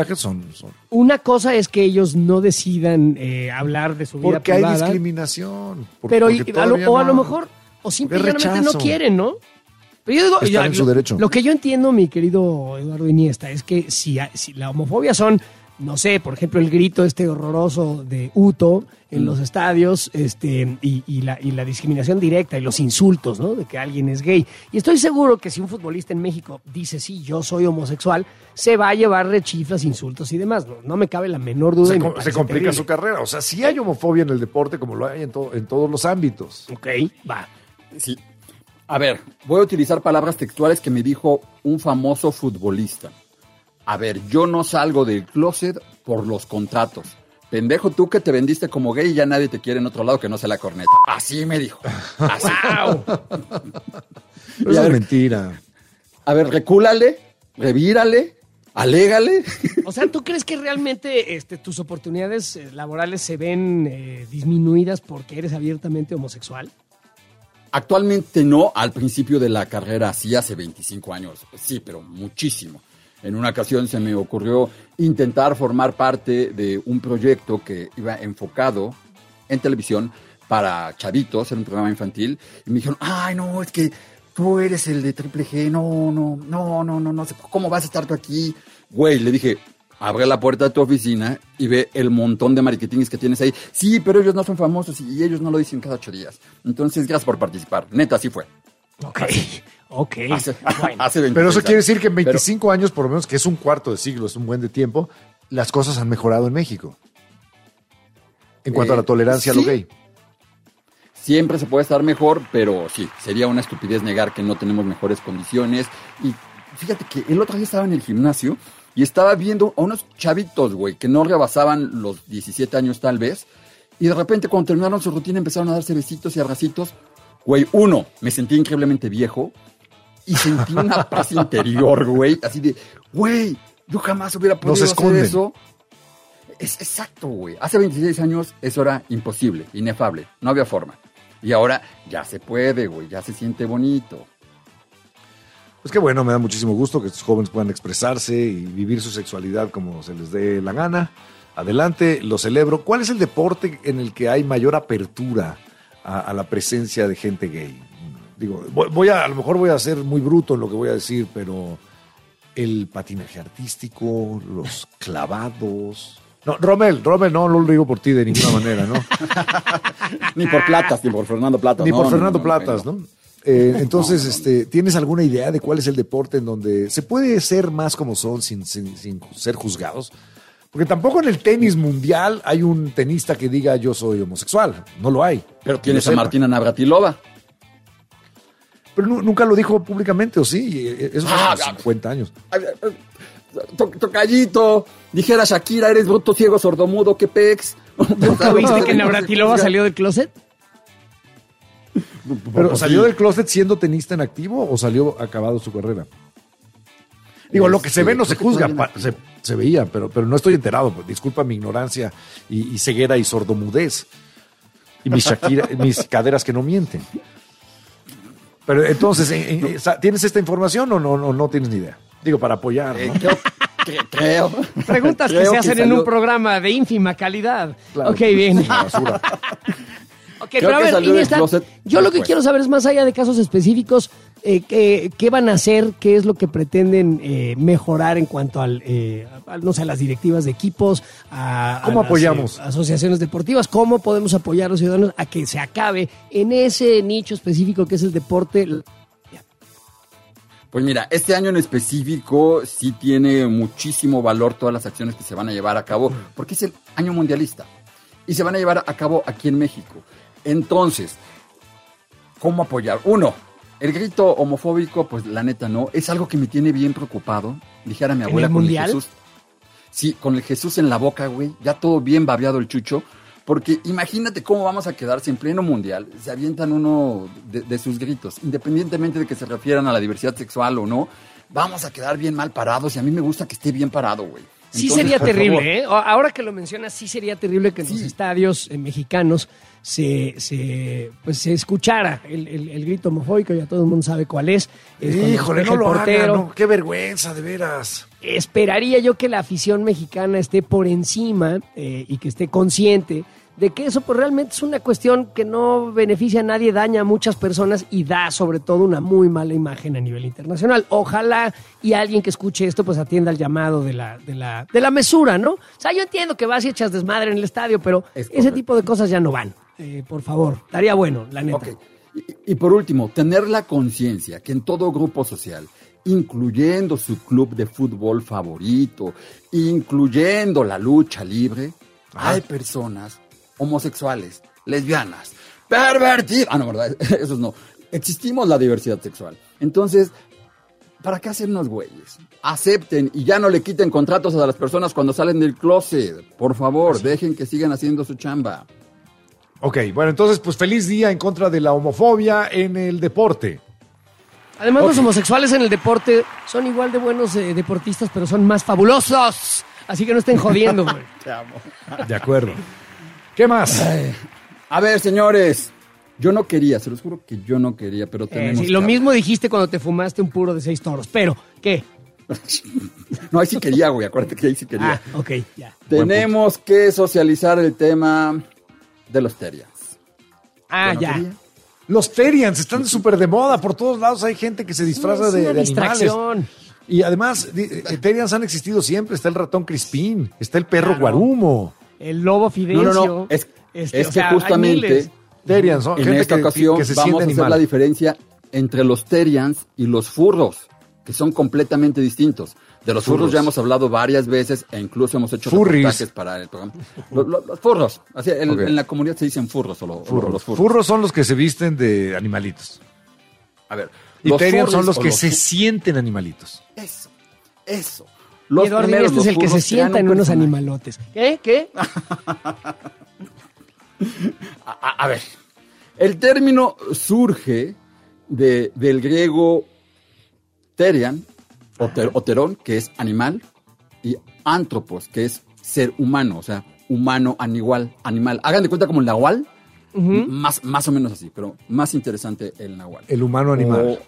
una cosa es que ellos no decidan hablar de su vida privada. Porque hay discriminación. Pero a lo mejor, o simplemente no quieren, ¿no? Pero yo digo, en su derecho. Lo que yo entiendo, mi querido Eduardo Iniesta, es que si la homofobia son no sé, por ejemplo, el grito horroroso de Uto en los estadios, y la discriminación directa y los insultos, ¿no? De que alguien es gay. Y estoy seguro que si un futbolista en México dice, sí, yo soy homosexual, se va a llevar rechiflas, insultos y demás. No me cabe la menor duda. Se complica terrible su carrera. O sea, sí hay homofobia en el deporte como lo hay en todos los ámbitos. Ok, va. Sí. A ver, voy a utilizar palabras textuales que me dijo un famoso futbolista. A ver, yo no salgo del closet por los contratos. Pendejo, tú que te vendiste como gay y ya nadie te quiere en otro lado que no sea la corneta. Así me dijo. Así. ¡Wow! Eso es mentira. A ver, recúlale, revírale, alégale. O sea, ¿tú crees que realmente tus oportunidades laborales se ven disminuidas porque eres abiertamente homosexual? Actualmente no, al principio de la carrera sí, hace 25 años. Sí, pero muchísimo. En una ocasión se me ocurrió intentar formar parte de un proyecto que iba enfocado en televisión para chavitos, en un programa infantil, y me dijeron, ay, no, es que tú eres el de Triple G, no sé, ¿cómo vas a estar tú aquí? Güey, le dije, abre la puerta de tu oficina y ve el montón de marketings que tienes ahí. Sí, pero ellos no son famosos y ellos no lo dicen cada 8 días. Entonces, gracias por participar. Neta, así fue. Ok. Hace 26 pero eso quiere decir que en 25 años, por lo menos, que es un cuarto de siglo, es un buen de tiempo, las cosas han mejorado en México. En cuanto a la tolerancia a lo gay. Siempre se puede estar mejor, pero sí, sería una estupidez negar que no tenemos mejores condiciones. Y fíjate que el otro día estaba en el gimnasio y estaba viendo a unos chavitos, güey, que no rebasaban los 17 años tal vez, y de repente cuando terminaron su rutina empezaron a darse besitos y abracitos. Güey, me sentí increíblemente viejo y sentí una paz interior, güey, así de, güey, yo jamás hubiera podido hacer eso. Es exacto, güey. Hace 26 años eso era imposible, inefable, no había forma. Y ahora ya se puede, güey, ya se siente bonito. Pues qué bueno, me da muchísimo gusto que estos jóvenes puedan expresarse y vivir su sexualidad como se les dé la gana. Adelante, lo celebro. ¿Cuál es el deporte en el que hay mayor apertura a la presencia de gente gay? Digo, a lo mejor voy a ser muy bruto en lo que voy a decir, pero el patinaje artístico, los clavados. No, Rommel, no lo digo por ti de ninguna manera, ¿no? Ni por Platas, ni por Fernando Platas. Ni por Fernando Platas, ¿no? Entonces, ¿tienes alguna idea de cuál es el deporte en donde se puede ser más como son sin ser juzgados? Porque tampoco en el tenis mundial hay un tenista que diga yo soy homosexual. No lo hay. Pero tienes a Martina Navratilova. Pero nunca lo dijo públicamente, ¿o sí? Eso fue hace 50 años. Tocallito, dijera Shakira, eres bruto, ciego, sordomudo, qué pex. ¿Nunca viste que Navratilova salió del closet? ¿Pero salió del closet siendo tenista en activo o salió acabado su carrera? Digo, lo que se ve no se juzga, se veía, pero no estoy enterado. Disculpa mi ignorancia y ceguera y sordomudez. Y mis caderas que no mienten. Pero entonces, ¿tienes esta información o no tienes ni idea? Digo, para apoyar, ¿no? Creo. Preguntas que se hacen en un programa de ínfima calidad. Claro, ok, bien. Ok, pero a ver, Iniesta, yo lo que quiero saber es, más allá de casos específicos, ¿qué van a hacer? ¿Qué es lo que pretenden mejorar en cuanto a las directivas de equipos? ¿Cómo apoyamos? Asociaciones deportivas. ¿Cómo podemos apoyar a los ciudadanos a que se acabe en ese nicho específico que es el deporte? Pues mira, este año en específico sí tiene muchísimo valor todas las acciones que se van a llevar a cabo, porque es el año mundialista y se van a llevar a cabo aquí en México. Entonces, ¿cómo apoyar? Uno, el grito homofóbico, pues la neta no, es algo que me tiene bien preocupado. Dijera mi abuela con el Jesús. Sí, con el Jesús en la boca, güey, ya todo bien babeado el chucho, porque imagínate cómo vamos a quedarse en pleno mundial, se avientan uno de sus gritos, independientemente de que se refieran a la diversidad sexual o no, vamos a quedar bien mal parados y a mí me gusta que esté bien parado, güey. Sí, entonces, sería terrible, ¿eh? Ahora que lo mencionas, sí sería terrible que en los estadios mexicanos se escuchara el grito homofóbico, ya todo el mundo sabe cuál es. Híjole, no lo hagan, no, qué vergüenza, de veras. Esperaría yo que la afición mexicana esté por encima y que esté consciente de que eso pues realmente es una cuestión que no beneficia a nadie, daña a muchas personas y da sobre todo una muy mala imagen a nivel internacional. Ojalá y alguien que escuche esto pues atienda el llamado de la mesura, ¿no? O sea, yo entiendo que vas y echas desmadre en el estadio, pero ese tipo de cosas ya no van. Por favor, estaría bueno, la neta. Okay. Y por último, tener la conciencia que en todo grupo social, incluyendo su club de fútbol favorito, incluyendo la lucha libre, hay personas homosexuales, lesbianas, pervertidas. Ah, no, ¿verdad? Esos no. Existimos la diversidad sexual. Entonces, ¿para qué hacernos güeyes? Acepten y ya no le quiten contratos a las personas cuando salen del closet. Por favor, dejen que sigan haciendo su chamba. Ok, bueno, entonces, pues feliz día en contra de la homofobia en el deporte. Además, los homosexuales en el deporte son igual de buenos deportistas, pero son más fabulosos. Así que no estén jodiendo, güey. Te amo. De acuerdo. ¿Qué más? A ver, señores, yo no quería, se los juro que yo no quería, pero tenemos sí, lo mismo dijiste cuando te fumaste un puro de 6 toros, pero, ¿qué? No, ahí sí quería, güey, acuérdate que ahí sí quería. Ah, ok, ya. Tenemos que socializar el tema de los Terians. Ah, ya. Quería? Los Terians están súper de moda. Por todos lados hay gente que se disfraza de distracción. Animales. Y además, Terians han existido siempre. Está el ratón Crispín, está el perro Guarumo. El lobo Fidencio. No. Es que justamente Terians son en gente esta ocasión que se vamos a siente hacer animal. la diferencia entre los Terians y los furros, que son completamente distintos. De los furros ya hemos hablado varias veces e incluso hemos hecho reportajes para el programa. Los furros, así, en la comunidad se dicen furros o los furros. Furros son los que se visten de animalitos. A ver, y Terians son los que se sienten animalitos. Eso. Los Eduardo primeros, es el que se sienta en unos animalotes. ¿Qué? A ver, el término surge del griego terian, o terón, que es animal, y antropos, que es ser humano, o sea, humano, animal. Hagan de cuenta como el nahual, más o menos así, pero más interesante el nahual. El humano animal,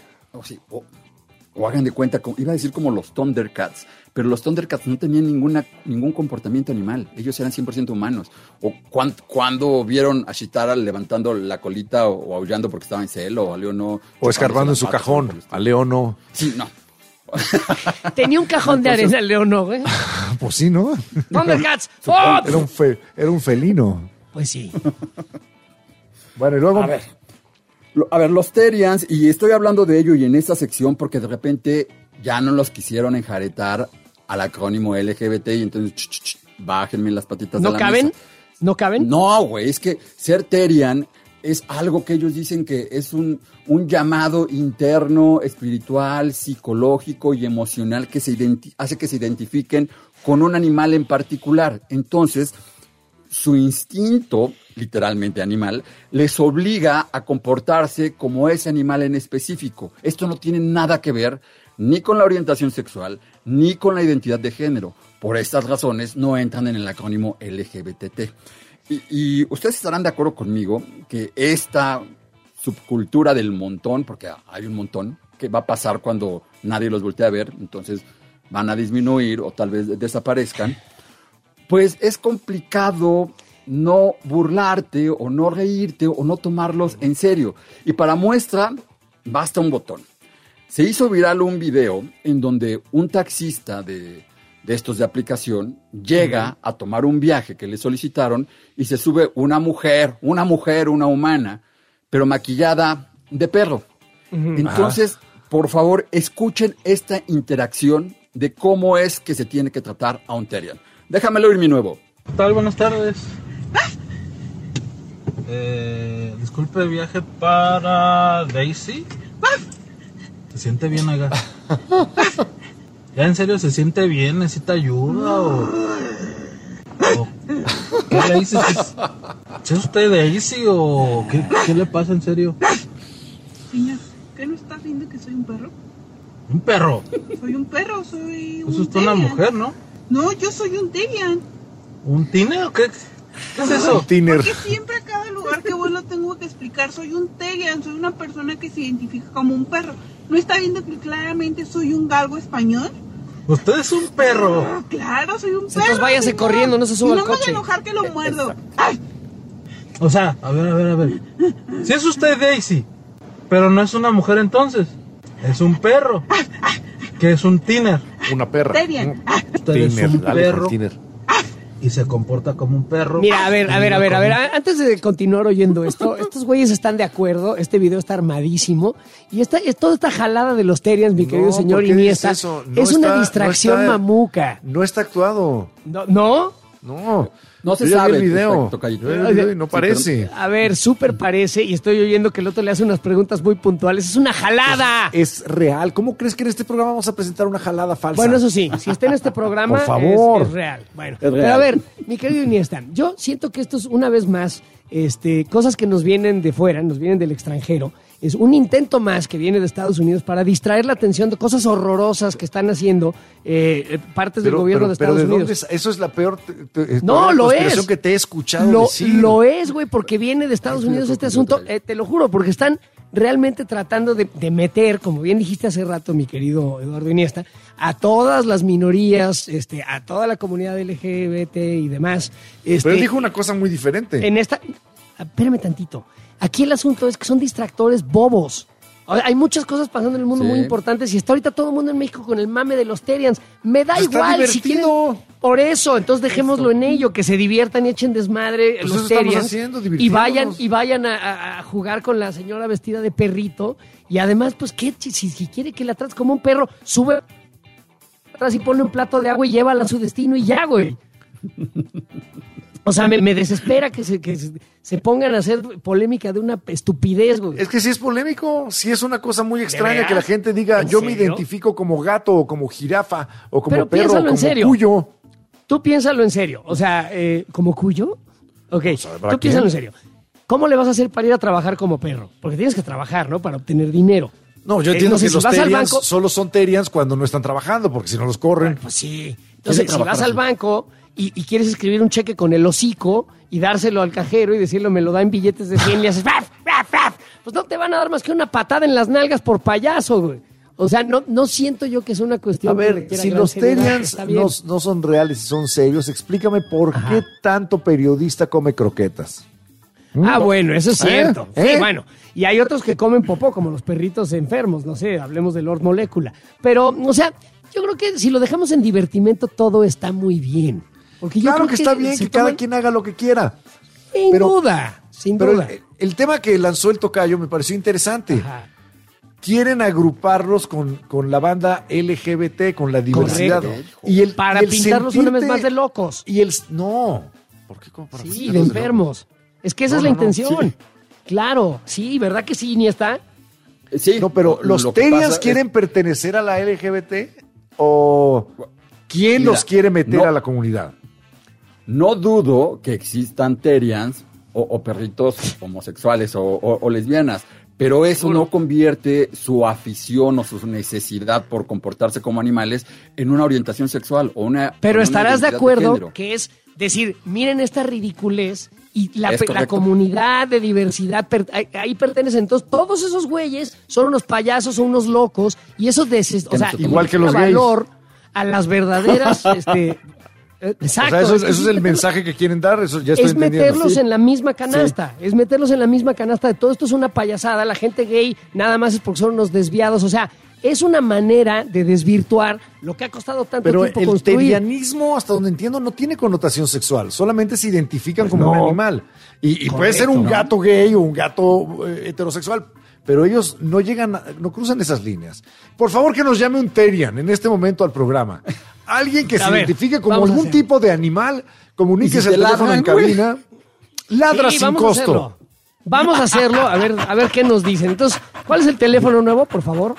O hagan de cuenta, iba a decir como los Thundercats, pero los Thundercats no tenían ningún comportamiento animal. Ellos eran 100% humanos. O cuando vieron a Chitara levantando la colita o aullando porque estaba en celo, o a León no. O escarbando en su cajón. A León no. Sí, no. Tenía un cajón de arena el León, ¿no, güey? Pues sí, ¿no? Thundercats. Era un felino. Pues sí. Bueno, y luego... A ver, los Terians, y estoy hablando de ello y en esta sección porque de repente ya no los quisieron enjaretar al acrónimo LGBT y entonces bájenme las patitas de la mesa. ¿No caben? No, güey, es que ser Terian es algo que ellos dicen que es un llamado interno, espiritual, psicológico y emocional que hace que se identifiquen con un animal en particular. Entonces, su instinto, literalmente animal, les obliga a comportarse como ese animal en específico. Esto no tiene nada que ver ni con la orientación sexual, ni con la identidad de género. Por estas razones no entran en el acrónimo LGBT. Y ustedes estarán de acuerdo conmigo que esta subcultura del montón, porque hay un montón, que va a pasar cuando nadie los voltea a ver, entonces van a disminuir o tal vez desaparezcan, pues es complicado no burlarte o no reírte o no tomarlos en serio. Y para muestra, basta un botón. Se hizo viral un video en donde un taxista de estos de aplicación llega a tomar un viaje que le solicitaron y se sube una mujer, una humana, pero maquillada de perro. Entonces, por favor, escuchen esta interacción de cómo es que se tiene que tratar a un Terian. Déjamelo oír mi nuevo. ¿Qué tal? Buenas tardes. Disculpe el viaje para Daisy. ¿Se siente bien, oiga? ¿Ya en serio se siente bien? ¿Necesita ayuda o qué le dices? ¿Es usted Daisy o qué le pasa en serio? Señor, ¿qué no está viendo que soy un perro? ¿Un perro? Soy un perro, soy un Pues usted es una mujer, ¿no? No, yo soy un Terian. ¿Un tiner o qué? ¿Qué es eso? Un tiner. Porque siempre a cada lugar que voy lo tengo que explicar. Soy un Terian, soy una persona que se identifica como un perro. ¿No está viendo que claramente soy un galgo español? Usted es un perro. Claro, soy un perro. Entonces váyase corriendo, no se suba al coche. No me voy a enojar que lo muerdo. O sea, a ver. Si es usted Daisy, pero no es una mujer entonces. Es un perro. Que es un tiner. Una perra. Terian. Usted es un perro. Y se comporta como un perro. Mira, a ver. Antes de continuar oyendo esto, estos güeyes están de acuerdo. Este video está armadísimo. Y toda esta jalada de los Terians, mi querido señor Iniesta, es una distracción mamuca. No está actuado. ¿No? No se sabe el video. No parece. A ver, súper parece, y estoy oyendo que el otro le hace unas preguntas muy puntuales. ¡Es una jalada! Es real. ¿Cómo crees que en este programa vamos a presentar una jalada falsa? Bueno, eso sí, si está en este programa, por favor. Es real. Bueno, pero a ver, mi querido Iniesta, yo siento que esto es una vez más cosas que nos vienen de fuera, nos vienen del extranjero. Es un intento más que viene de Estados Unidos para distraer la atención de cosas horrorosas que están haciendo partes del gobierno de Estados Unidos. Eso es la peor no, lo es. Que te he escuchado decir. Lo es, güey, porque viene de Estados Unidos este asunto, te lo juro, porque están realmente tratando de meter, como bien dijiste hace rato, mi querido Eduardo Iniesta, a todas las minorías, a toda la comunidad LGBT y demás. Pero él dijo una cosa muy diferente. Espérame tantito. Aquí el asunto es que son distractores bobos. Hay muchas cosas pasando en el mundo muy importantes y está ahorita todo el mundo en México con el mame de los Terians. Me da igual si quieren. Por eso, entonces dejémoslo en ello, que se diviertan y echen desmadre pues los Terians y vayan a jugar con la señora vestida de perrito. Y además, pues, ¿qué? Si quiere que la trates como un perro, sube atrás y ponle un plato de agua y llévala a su destino y ya, güey. O sea, me desespera que se pongan a hacer polémica de una estupidez, güey. Es que sí es polémico, sí es una cosa muy extraña que la gente diga, yo me identifico como gato o como jirafa o como pero perro o como cuyo. Tú piénsalo en serio, o sea, ¿como cuyo? Ok, tú piénsalo en serio. ¿Cómo le vas a hacer para ir a trabajar como perro? Porque tienes que trabajar, ¿no? Para obtener dinero. No, yo entiendo que los Terians solo son Terians cuando no están trabajando, porque si no los corren. Pues sí. Entonces, si vas al banco y quieres escribir un cheque con el hocico y dárselo al cajero y decirle, me lo da en billetes de 100 y haces, pues no te van a dar más que una patada en las nalgas por payaso, güey. O sea, no siento yo que es una cuestión... A ver, si los Terians no son reales y son serios, explícame por qué tanto periodista come croquetas. Bueno, eso es cierto. Sí, bueno, y hay otros que comen popó, como los perritos enfermos, no sé, hablemos de Lord Molécula. Pero, o sea, yo creo que si lo dejamos en divertimento, todo está muy bien. Porque yo creo que está bien que cada quien haga lo que quiera. Sin duda. El tema que lanzó el tocayo me pareció interesante. Ajá. Quieren agruparlos con la banda LGBT, con la diversidad. Para pintarlos una vez más de locos. No. ¿Por qué? ¿Cómo para sí, de enfermos. Es que esa es la intención. Sí. Claro, sí, ¿verdad que sí, Iniesta? Sí. No, pero ¿los Terians quieren pertenecer a la LGBT? ¿O quién los quiere meter a la comunidad? No dudo que existan Terians o perritos homosexuales o lesbianas, pero eso no convierte su afición o su necesidad por comportarse como animales en una orientación sexual o una... Pero estarás de acuerdo que es decir, miren esta ridiculez y la comunidad de diversidad, ahí pertenecen. Entonces, todos esos güeyes son unos payasos o unos locos y eso igual que los valor gays. A las verdaderas... Exacto. O sea, eso es el mensaje que quieren dar, eso ya estoy entendiendo. Es meterlos en la misma canasta, es meterlos en la misma canasta de todo esto es una payasada, la gente gay nada más es porque son unos desviados, o sea, es una manera de desvirtuar lo que ha costado tanto tiempo construir. Pero el terianismo, hasta donde entiendo, no tiene connotación sexual, solamente se identifican como un animal. Y puede ser un gato gay o un gato heterosexual, pero ellos no cruzan esas líneas. Por favor, que nos llame un terian en este momento al programa. Alguien que se identifique como algún tipo de animal, comuníquese el teléfono en cabina, ladra sin costo. Vamos a hacerlo, a ver qué nos dicen. Entonces, ¿cuál es el teléfono nuevo, por favor?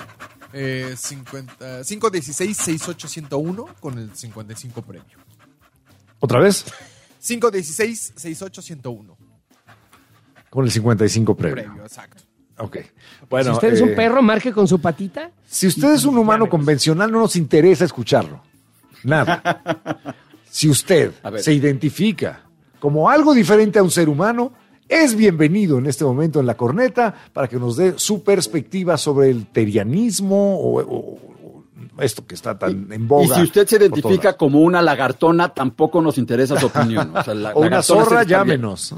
516-6801 con el 55 premio. ¿Otra vez? 516-6801. Con el 55 premio. Exacto. Ok. Bueno, si usted es un perro, marque con su patita. Si usted es un humano convencional, no nos interesa escucharlo. Nada. Si usted se identifica como algo diferente a un ser humano, es bienvenido en este momento en La Corneta para que nos dé su perspectiva sobre el terianismo esto que está tan en boga. Y si usted se identifica como una lagartona, tampoco nos interesa su opinión. O sea, o una zorra, llámenos.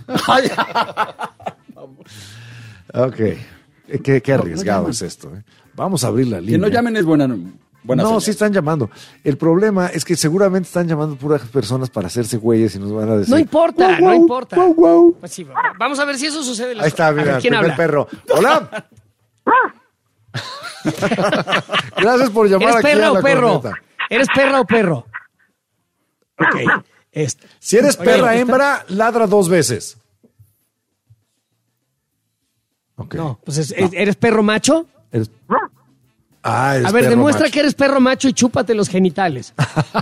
Ok. Qué arriesgado es esto. Vamos a abrir la línea. Que no llamen es buena no, señal. sí están llamando. El problema es que seguramente están llamando puras personas para hacerse güeyes y nos van a decir... No importa, no importa. Pues sí, vamos a ver si eso sucede. Ahí está, mira, ¿quién habla? Perro. ¡Hola! Gracias por llamar aquí a la corneta. ¿Eres perra o perro? Ok. Si eres perra hembra, ladra 2 veces. Okay. No, pues ¿eres perro macho? Eres a ver, demuestra que eres perro macho y chúpate los genitales.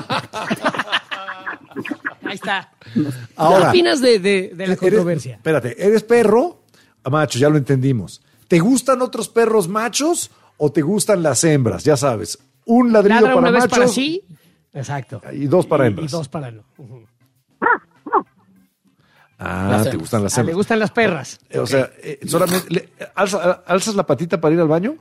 Ahí está. Ahora, ¿qué opinas de la controversia? Espérate, ¿eres perro macho? Ya lo entendimos. ¿Te gustan otros perros machos o te gustan las hembras? Ya sabes, un ladrillo Ladra para una machos. Vez para sí. Exacto. Y 2 para hembras. Y 2 para no. ¿te gustan las hembras? Le gustan las perras. O sea, solamente ¿alzas la patita para ir al baño?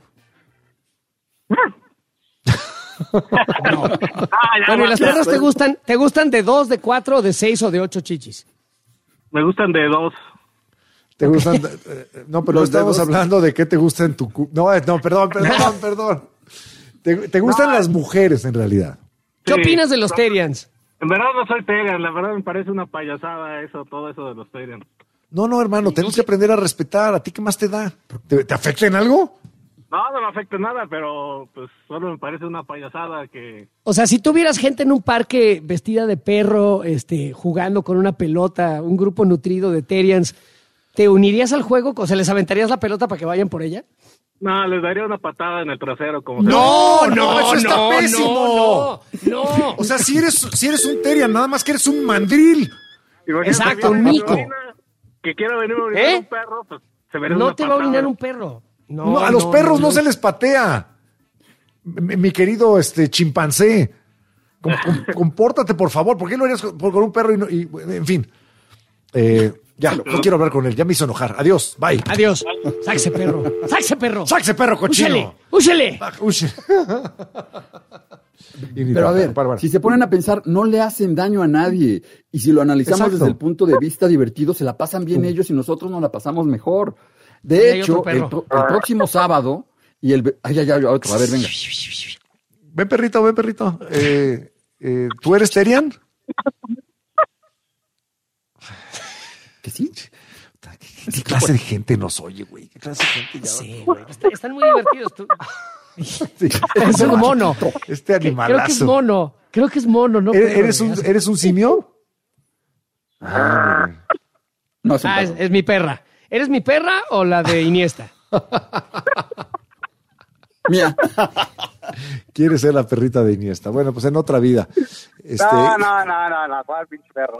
No. Bueno, ¿y las perras te gustan de 2, de 4, de 6 o de 8 chichis? Me gustan de 2. ¿Te gustan? No, pero no estamos hablando de qué te gusta en tu... No, perdón. ¿Te gustan las mujeres en realidad? ¿Qué opinas de los Terians? En verdad no soy Terian, la verdad me parece una payasada todo eso de los Terian. No, hermano, tenemos que aprender a respetar. ¿A ti qué más te da? ¿Te afecta en algo? No me afecta nada, pero pues solo me parece una payasada que... O sea, si tuvieras gente en un parque vestida de perro, jugando con una pelota, un grupo nutrido de Terians, ¿te unirías al juego? O sea, ¿les aventarías la pelota para que vayan por ella? No, les daría una patada en el trasero. Como no, eso está pésimo. No. O sea, si eres un Terian, nada más que eres un mandril. Exacto, un mico. Que quiera venir a orinar un perro, pues se merece no una te patada. va a orinar un perro. No, a los perros no se les patea. Mi querido chimpancé. Compórtate, por favor. ¿Por qué lo harías con un perro y en fin? Ya, no quiero hablar con él. Ya me hizo enojar. Adiós. Bye. Adiós. Sáquese, perro. Sáquese, perro. Sáquese, perro cochino. Úchele. Pero a ver, si se ponen a pensar, no le hacen daño a nadie. Y si lo analizamos desde el punto de vista divertido, se la pasan bien ellos y nosotros nos la pasamos mejor. De hecho, el próximo sábado y otro. A ver, venga. Ven, perrito. ¿Tú eres Terian? ¿Que sí? ¿Qué clase de gente nos oye, güey? ¿Qué clase de gente? Sí, güey. Están muy divertidos. Sí, es un mono. Este animalazo. Creo que es mono, ¿no? ¿Eres un simio? No, es mi perra. ¿Eres mi perra o la de Iniesta? Mía. ¿Quieres ser la perrita de Iniesta? Bueno, pues en otra vida. No, ¿cuál pinche perro?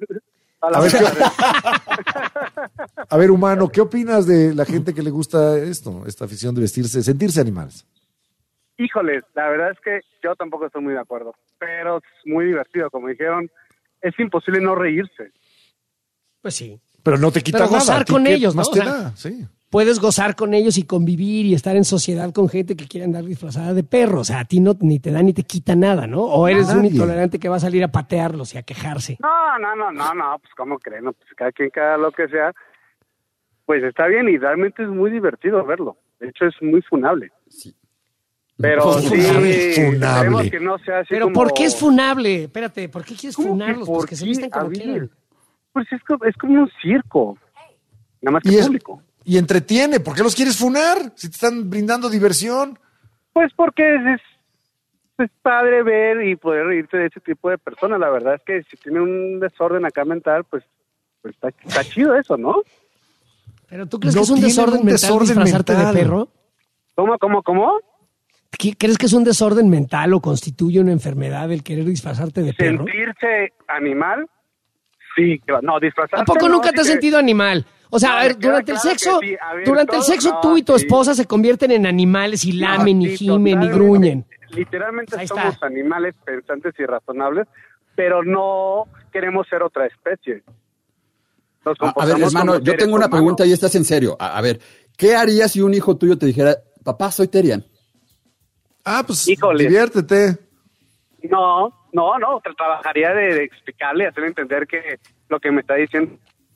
A ver, humano, ¿qué opinas de la gente que le gusta esta afición de sentirse animales? Híjoles, la verdad es que yo tampoco estoy muy de acuerdo, pero es muy divertido, como dijeron, es imposible no reírse. Pues sí. Pero no te quita nada. Pero gozar con ellos, ¿no? Más te da, sí. Puedes gozar con ellos y convivir y estar en sociedad con gente que quiere andar disfrazada de perro. O sea, a ti no ni te da ni te quita nada, ¿no? O eres un intolerante que va a salir a patearlos y a quejarse. No, pues ¿cómo creen? No, pues cada quien cada lo que sea. Pues está bien y realmente es muy divertido verlo. De hecho, es muy funable. Sí. Pero funable. Que no sea así. Pero como... ¿por qué es funable? Espérate, ¿por qué quieres funarlos? Pues que se vistan como quieran. Pues es como un circo. Nada más que público. Y entretiene. ¿Por qué los quieres funar? Si te están brindando diversión. Pues porque es padre ver y poder reírte de ese tipo de personas. La verdad es que si tiene un desorden acá mental, pues está chido eso, ¿no? ¿Pero tú crees que es un desorden mental disfrazarte de perro? ¿Cómo? ¿Crees que es un desorden mental o constituye una enfermedad el querer disfrazarte de perro? ¿Sentirse animal? Sí, no, disfrazarte. ¿A poco nunca te has sentido animal? O sea, a ver, durante el sexo, tú y tu esposa se convierten en animales y lamen y gimen y gruñen. Literalmente somos animales pensantes y razonables, pero no queremos ser otra especie. A ver, hermano, yo tengo una pregunta y esta es en serio. A ver, ¿qué harías si un hijo tuyo te dijera, papá, soy Terian? Pues híjole. Diviértete. No, trabajaría de explicarle y hacerle entender que lo que me está diciendo.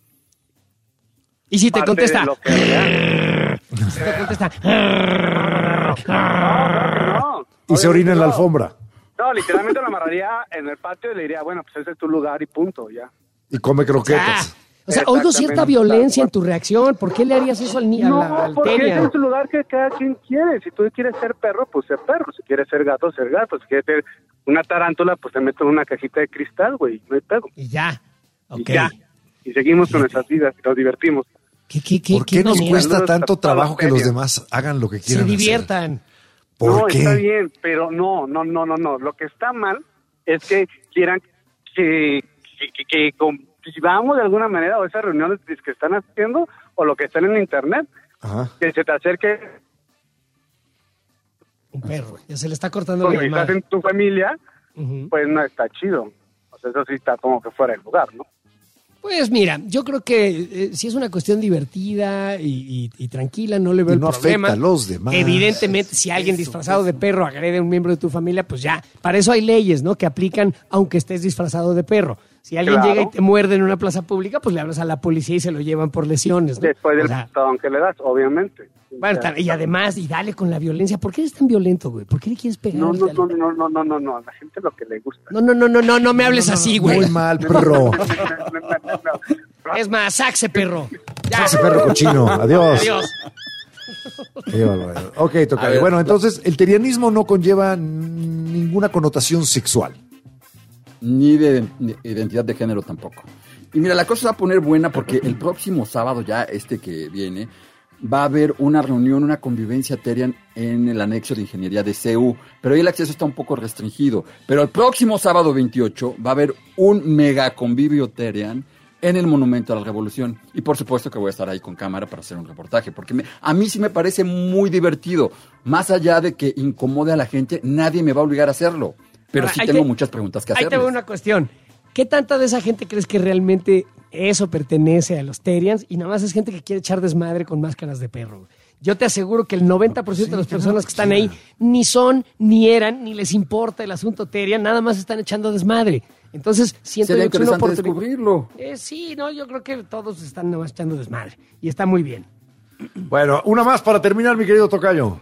¿Y si te contesta? Si te contesta. No. Y se orina en la alfombra. No, literalmente lo amarraría en el patio y le diría, bueno, pues ese es tu lugar y punto, ya. Y come croquetas. O sea, oigo cierta violencia en tu reacción. ¿Por qué le harías eso al niño? No, porque ese es un lugar que cada quien quiere. Si tú quieres ser perro, pues ser perro. Si quieres ser gato, ser gato. Si quieres ser una tarántula, pues te metes en una cajita de cristal, güey. No hay pedo. Y ya. Y ya. Y seguimos con nuestras vidas y nos divertimos. ¿Por qué nos cuesta tanto trabajo que los demás hagan lo que quieran se diviertan? No, está bien, pero no. Lo que está mal es que quieran que vamos de alguna manera o esas reuniones que están haciendo o lo que están en internet, que se te acerque un perro, ya se le está cortando la llamada. Si estás en tu familia, pues no está chido. O sea, eso sí está como que fuera del lugar, ¿no? Pues mira, yo creo que si es una cuestión divertida y tranquila, no le veo el problema. Afecta a los demás. Evidentemente, si alguien disfrazado de perro agrede a un miembro de tu familia, pues ya, para eso hay leyes, ¿no? Que aplican aunque estés disfrazado de perro. Si alguien llega y te muerde en una plaza pública, pues le hablas a la policía y se lo llevan por lesiones, ¿no? Después del patadón que le das, obviamente. Bueno, y además, y dale con la violencia. ¿Por qué eres tan violento, güey? ¿Por qué le quieres pegar? No, a la gente lo que le gusta. No me hables así, güey. Muy mal, perro. Es más, saxe, perro. Saxe, perro cochino. Adiós. Ok, toca. Bueno, entonces, el terianismo no conlleva ninguna connotación sexual. Ni de identidad de género tampoco. Y mira, la cosa se va a poner buena porque el próximo sábado, ya que viene, va a haber una reunión, una convivencia terian en el anexo de ingeniería de CEU, pero ahí el acceso está un poco restringido. Pero el próximo sábado 28 va a haber un mega convivio terian en el Monumento a la Revolución. Y por supuesto que voy a estar ahí con cámara para hacer un reportaje, porque a mí sí me parece muy divertido. Más allá de que incomode a la gente, nadie me va a obligar a hacerlo. Pero sí tengo muchas preguntas que hacerles. Ahí tengo una cuestión. ¿Qué tanta de esa gente crees que realmente eso pertenece a los terians y nada más es gente que quiere echar desmadre con máscaras de perro? Yo te aseguro que el 90% de las personas que están ahí ni son, ni eran, ni les importa el asunto terian, nada más están echando desmadre. Entonces, siento sería yo que es una interesante descubrirlo. Sí, yo creo que todos están nada más echando desmadre y está muy bien. Bueno, una más para terminar, mi querido tocayo.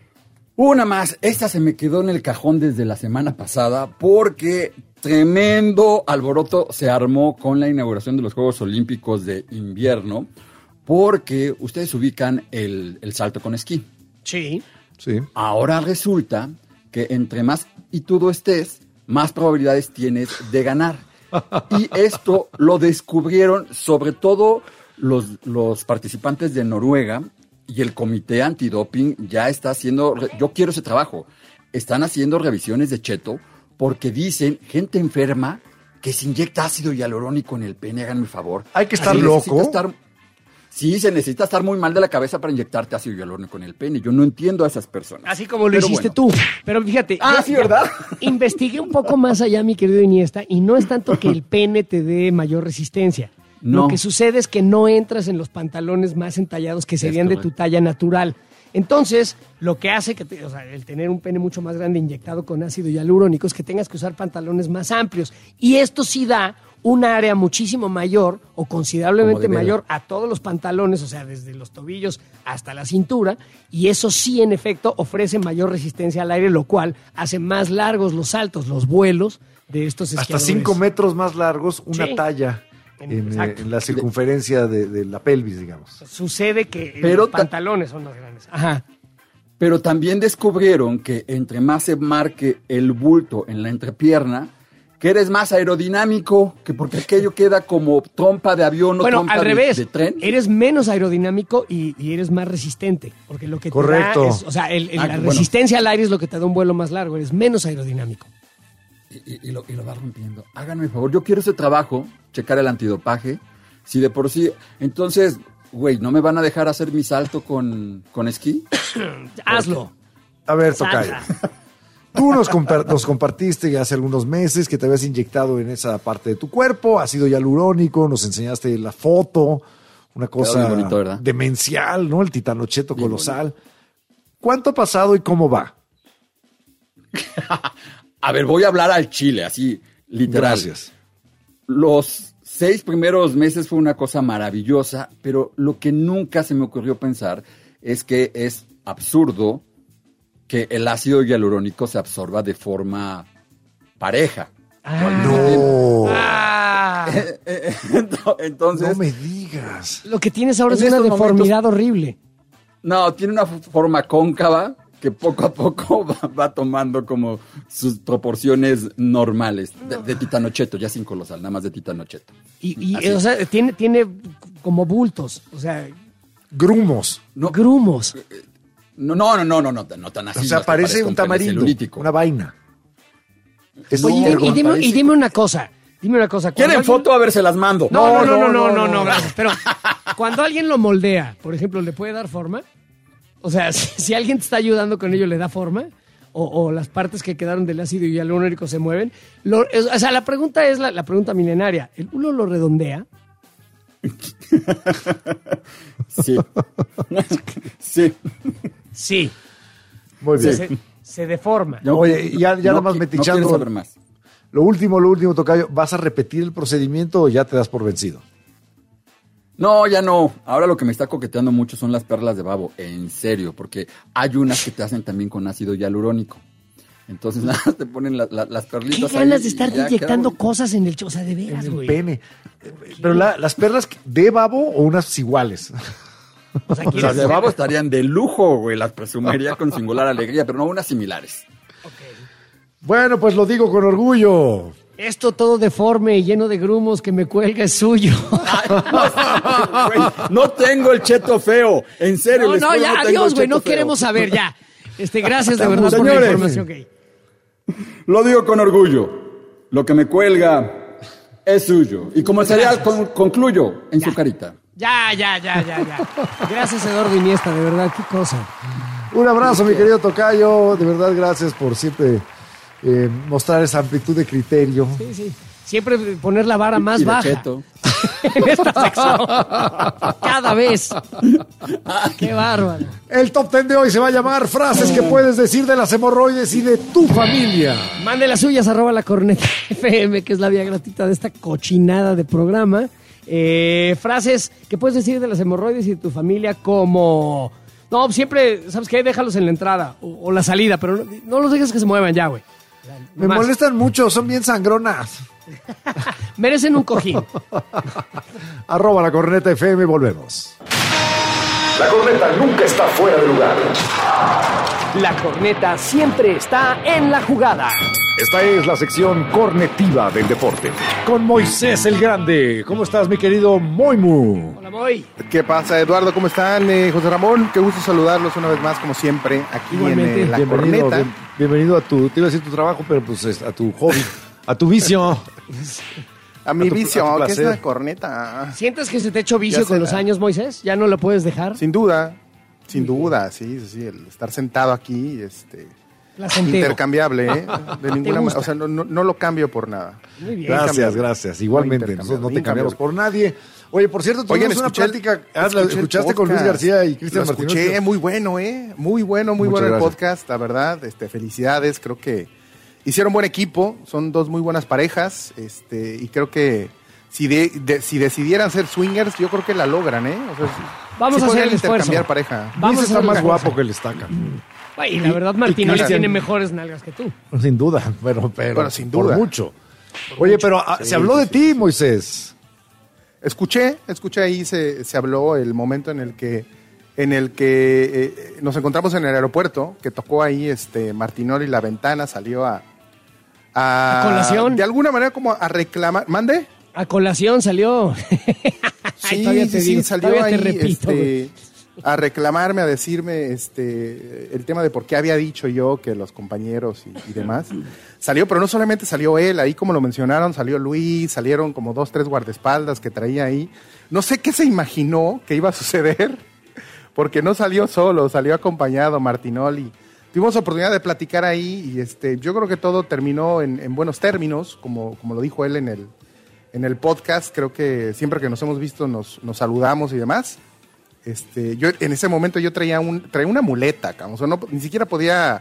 Una más, esta se me quedó en el cajón desde la semana pasada porque tremendo alboroto se armó con la inauguración de los Juegos Olímpicos de Invierno, porque ustedes ubican el salto con esquí. Sí. Ahora resulta que entre más itudo estés, más probabilidades tienes de ganar. Y esto lo descubrieron sobre todo los participantes de Noruega. Y el comité antidoping ya está haciendo, yo quiero ese trabajo, están haciendo revisiones de cheto porque dicen, gente enferma que se inyecta ácido hialurónico en el pene, háganme el favor. Hay que estar loco. Sí, se necesita estar muy mal de la cabeza para inyectarte ácido hialurónico en el pene. Yo no entiendo a esas personas. Así como lo hiciste tú. Pero fíjate. Sí, ¿verdad? Investigué un poco más allá, mi querido Iniesta, y no es tanto que el pene te dé mayor resistencia. No. Lo que sucede es que no entras en los pantalones más entallados que serían de tu talla natural. Entonces, lo que hace el tener un pene mucho más grande inyectado con ácido hialurónico es que tengas que usar pantalones más amplios. Y esto sí da un área muchísimo mayor o considerablemente mayor a todos los pantalones, o sea, desde los tobillos hasta la cintura. Y eso sí, en efecto, ofrece mayor resistencia al aire, lo cual hace más largos los saltos, los vuelos de estos esquiadores. Hasta 5 metros más largos, una talla. En la circunferencia de la pelvis, digamos. Sucede que los pantalones son más grandes. Ajá. Pero también descubrieron que entre más se marque el bulto en la entrepierna, que eres más aerodinámico, que porque aquello queda como trompa de avión o trompa al revés, de tren. Eres menos aerodinámico y eres más resistente, porque lo que te da es, la resistencia al aire es lo que te da un vuelo más largo, eres menos aerodinámico. Y lo va rompiendo. Háganme el favor, yo quiero ese trabajo, checar el antidopaje, si de por sí, entonces, güey, ¿no me van a dejar hacer mi salto con esquí? Hazlo. A ver, tocayo. Tú nos compartiste hace algunos meses que te habías inyectado en esa parte de tu cuerpo, ácido hialurónico, nos enseñaste la foto, una cosa bonito, demencial, ¿no? El titanocheto colosal. ¿Cuánto ha pasado y cómo va? A ver, voy a hablar al chile, así, literal. Gracias. Los 6 primeros meses fue una cosa maravillosa, pero lo que nunca se me ocurrió pensar es que es absurdo que el ácido hialurónico se absorba de forma pareja. No. Entonces, no me digas. Lo que tienes ahora es una deformidad horrible. No, tiene una forma cóncava que poco a poco va tomando como sus proporciones normales de titanocheto, ya sin colosal, nada más de titanocheto. Y o sea, tiene como bultos, o sea, grumos. Grumos. No tan así. O sea, parece un tamarindo, una vaina. Oye, y dime una cosa. ¿Quieren foto? A ver, se las mando. No, gracias. Pero cuando alguien lo moldea, por ejemplo, ¿le puede dar forma? O sea, si alguien te está ayudando con ello, ¿le da forma? O las partes que quedaron del ácido hialurónico se mueven. O sea, la pregunta es la pregunta milenaria. ¿El culo lo redondea? Sí. Sí. Muy bien. Se deforma. Oye, ya nada más metichando. No saber más. Lo último, Tocayo, ¿vas a repetir el procedimiento o ya te das por vencido? No, ya no. Ahora lo que me está coqueteando mucho son las perlas de babo. En serio, porque hay unas que te hacen también con ácido hialurónico. Entonces nada, te ponen las perlitas. Qué ganas de estar inyectando cosas en el... O sea, de veras, güey. Pene. Pero las perlas de babo o unas iguales. O sea, las de babo estarían de lujo, güey. Las presumiría con singular alegría, pero no unas similares. Bueno, pues lo digo con orgullo. Esto todo deforme y lleno de grumos que me cuelga es suyo. No tengo el cheto feo. En serio. No, ya, adiós, güey. No queremos saber, ya. Gracias de verdad por la información, gay. Lo digo con orgullo. Lo que me cuelga es suyo. Y como el cereal, concluyo en su carita. Ya. Gracias, Eduardo Iniesta, de verdad, qué cosa. Un abrazo, mi querido Tocayo. De verdad, gracias por siempre mostrar esa amplitud de criterio. Sí. Siempre poner la vara más baja. En esta sección. Cada vez. Qué bárbaro. El top 10 de hoy se va a llamar frases que puedes decir de las hemorroides y de tu familia. Mande las suyas, @lacorneta_fm, que es la vía gratuita de esta cochinada de programa. Frases que puedes decir de las hemorroides y de tu familia como... No, siempre, ¿sabes qué? Déjalos en la entrada o la salida, pero no los dejes que se muevan ya, güey. Me molestan mucho, son bien sangronas. Merecen un cojín. @lacorneta_fm, volvemos. La corneta nunca está fuera de lugar. La corneta siempre está en la jugada. Esta es la sección cornetiva del deporte. Con Moisés el Grande. ¿Cómo estás, mi querido Moimu? Hola, Moy. ¿Qué pasa, Eduardo? ¿Cómo están? José Ramón, qué gusto saludarlos una vez más, como siempre, aquí en La Corneta. Bienvenido a te iba a decir tu trabajo, pero pues a tu hobby, a tu vicio. A mi vicio, ¿qué es la corneta? ¿Sientes que se te ha hecho vicio con los años, Moisés? ¿Ya no lo puedes dejar? Sin duda, sí, el estar sentado aquí, intercambiable, de ninguna manera, o sea, no lo cambio por nada. Muy bien. Gracias, igualmente, nosotros no te cambiamos por nadie. Oye, por cierto, tuvimos una plática, ¿escuchaste con Luis García y Cristian Martínez? Lo escuché, muy bueno, muy bueno el podcast, la verdad, felicidades, creo que hicieron buen equipo, son dos muy buenas parejas, y creo que si decidieran ser swingers, yo creo que la logran, O sea, vamos a hacer el esfuerzo. Intercambiar pareja. Luis está más guapo que el Estaca. Y la verdad, Martínez tiene mejores nalgas que tú. Sin duda, pero sin duda. Por mucho. Oye, pero se habló de ti, Moisés. Escuché ahí, se habló el momento en el que nos encontramos en el aeropuerto, que tocó ahí Martinoli La Ventana, salió a colación. De alguna manera como a reclamar. ¿Mande? A colación salió. Sí, salió ahí, te repito, a reclamarme, a decirme el tema de por qué había dicho yo que los compañeros y demás. Salió, pero no solamente salió él, ahí como lo mencionaron, salió Luis, salieron como 2, 3 guardaespaldas que traía ahí. No sé qué se imaginó que iba a suceder, porque no salió solo, salió acompañado Martinoli. Tuvimos oportunidad de platicar ahí y yo creo que todo terminó en buenos términos, como lo dijo él en el podcast. Creo que siempre que nos hemos visto nos saludamos y demás. Yo en ese momento yo traía una muleta, o sea, ni siquiera podía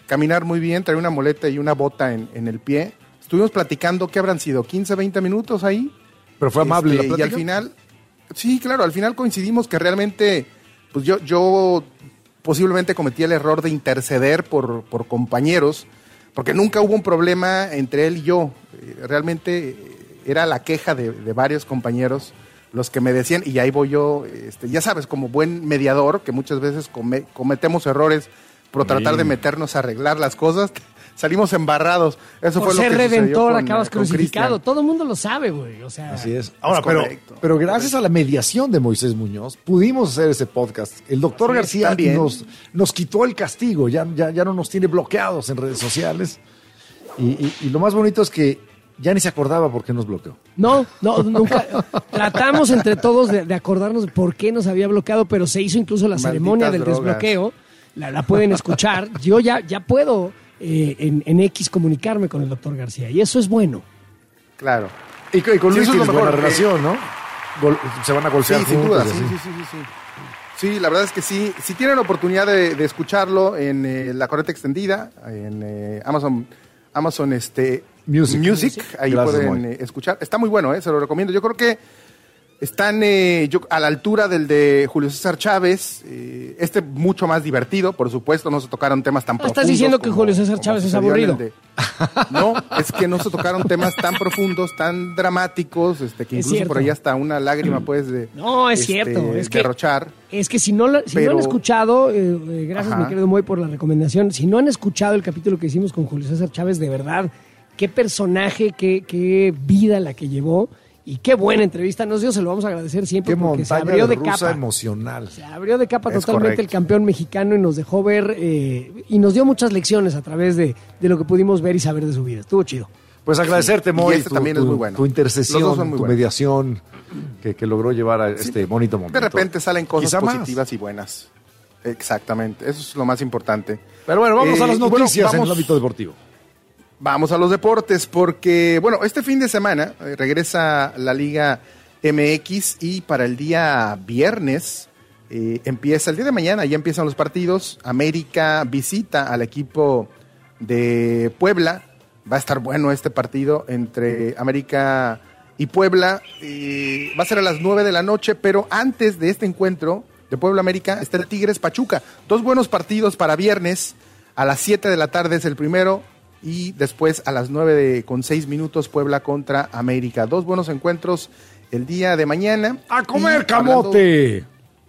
caminar muy bien, traía una muleta y una bota en el pie. Estuvimos platicando, ¿qué habrán sido? 15, 20 minutos ahí. Pero fue amable la plática. Y al final, sí, claro, al final coincidimos que realmente, pues yo posiblemente cometí el error de interceder por compañeros, porque nunca hubo un problema entre él y yo. Realmente era la queja de varios compañeros los que me decían, y ahí voy yo, ya sabes, como buen mediador, que muchas veces cometemos errores por tratar de meternos a arreglar las cosas, salimos embarrados. Eso por fue lo que ser redentor, con, acabas crucificado. Cristian. Todo el mundo lo sabe, güey. O sea, así es. Ahora, pero gracias a la mediación de Moisés Muñoz, pudimos hacer ese podcast. El doctor García nos quitó el castigo, ya no nos tiene bloqueados en redes sociales. Y lo más bonito es que ya ni se acordaba por qué nos bloqueó. No, nunca. Tratamos entre todos de acordarnos por qué nos había bloqueado, pero se hizo incluso la ceremonia del desbloqueo. La pueden escuchar. Yo ya puedo en X comunicarme con el doctor García, y eso es bueno. Claro. Y con Luis tienes buena relación, ¿no? Se van a golpear sí, sin duda, sí. Sí, la verdad es que sí. Si tienen la oportunidad de escucharlo en La Corneta Extendida, en Amazon Music, ahí gracias, pueden escuchar. Está muy bueno, se lo recomiendo. Yo creo que están a la altura del de Julio César Chávez, mucho más divertido, por supuesto, no se tocaron temas tan profundos. ¿Estás diciendo que Julio César Chávez es aburrido? No, es que no se tocaron temas tan profundos, tan dramáticos, que incluso por ahí hasta una lágrima puedes no, es cierto, es derrochar. Es que si no han escuchado, gracias mi querido Moy por la recomendación, si no han escuchado el capítulo que hicimos con Julio César Chávez, de verdad, qué personaje, qué vida la que llevó. Y qué buena entrevista nos dio, se lo vamos a agradecer siempre, porque se abrió de capa. Emocional. Se abrió de capa totalmente el campeón mexicano y nos dejó ver y nos dio muchas lecciones a través de lo que pudimos ver y saber de su vida. Estuvo chido. Pues agradecerte, Moy, también es muy bueno. Tu intercesión, tu mediación que logró llevar a este bonito momento. De repente salen cosas positivas y buenas. Exactamente, eso es lo más importante. Pero bueno, vamos a las noticias en el ámbito deportivo. Vamos a los deportes porque, este fin de semana regresa la Liga MX y para el día viernes empieza, el día de mañana ya empiezan los partidos. América visita al equipo de Puebla. Va a estar bueno este partido entre América y Puebla. Va a ser a las 9 de la noche, pero antes de este encuentro de Puebla-América está el Tigres Pachuca. 2 buenos partidos para viernes. A las 7 de la tarde es el primero. Y después a las 9:06 Puebla contra América. 2 buenos encuentros el día de mañana. ¡A comer camote!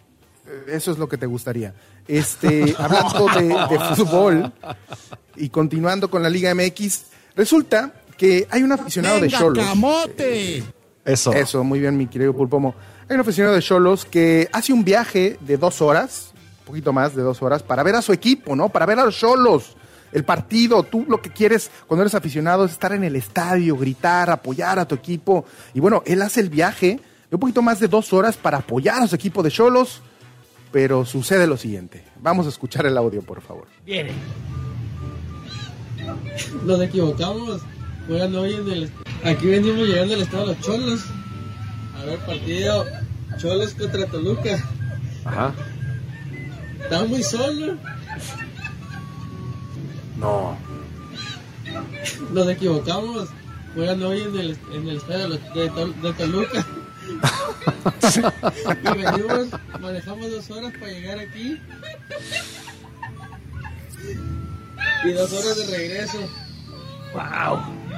Eso es lo que te gustaría. Hablando de fútbol y continuando con la Liga MX, resulta que hay un aficionado de Xolos. ¡Camote! Eso, muy bien, mi querido Pulpomo. Hay un aficionado de Xolos que hace un viaje de 2 horas, un poquito más de 2 horas, para ver a su equipo, ¿no? Para ver a los Xolos. El partido, tú lo que quieres cuando eres aficionado es estar en el estadio, gritar, apoyar a tu equipo. Y bueno, él hace el viaje de un poquito más de 2 horas para apoyar a su equipo de Xolos, pero sucede lo siguiente. Vamos a escuchar el audio, por favor. Viene. Nos equivocamos. Juegan hoy aquí venimos llegando al estado de los Cholos. A ver, partido Cholos contra Toluca. Ajá. Está muy solo. No. Nos equivocamos. Juegan hoy en el estadio de Toluca. Y manejamos 2 horas para llegar aquí. Y 2 horas de regreso. ¡Wow!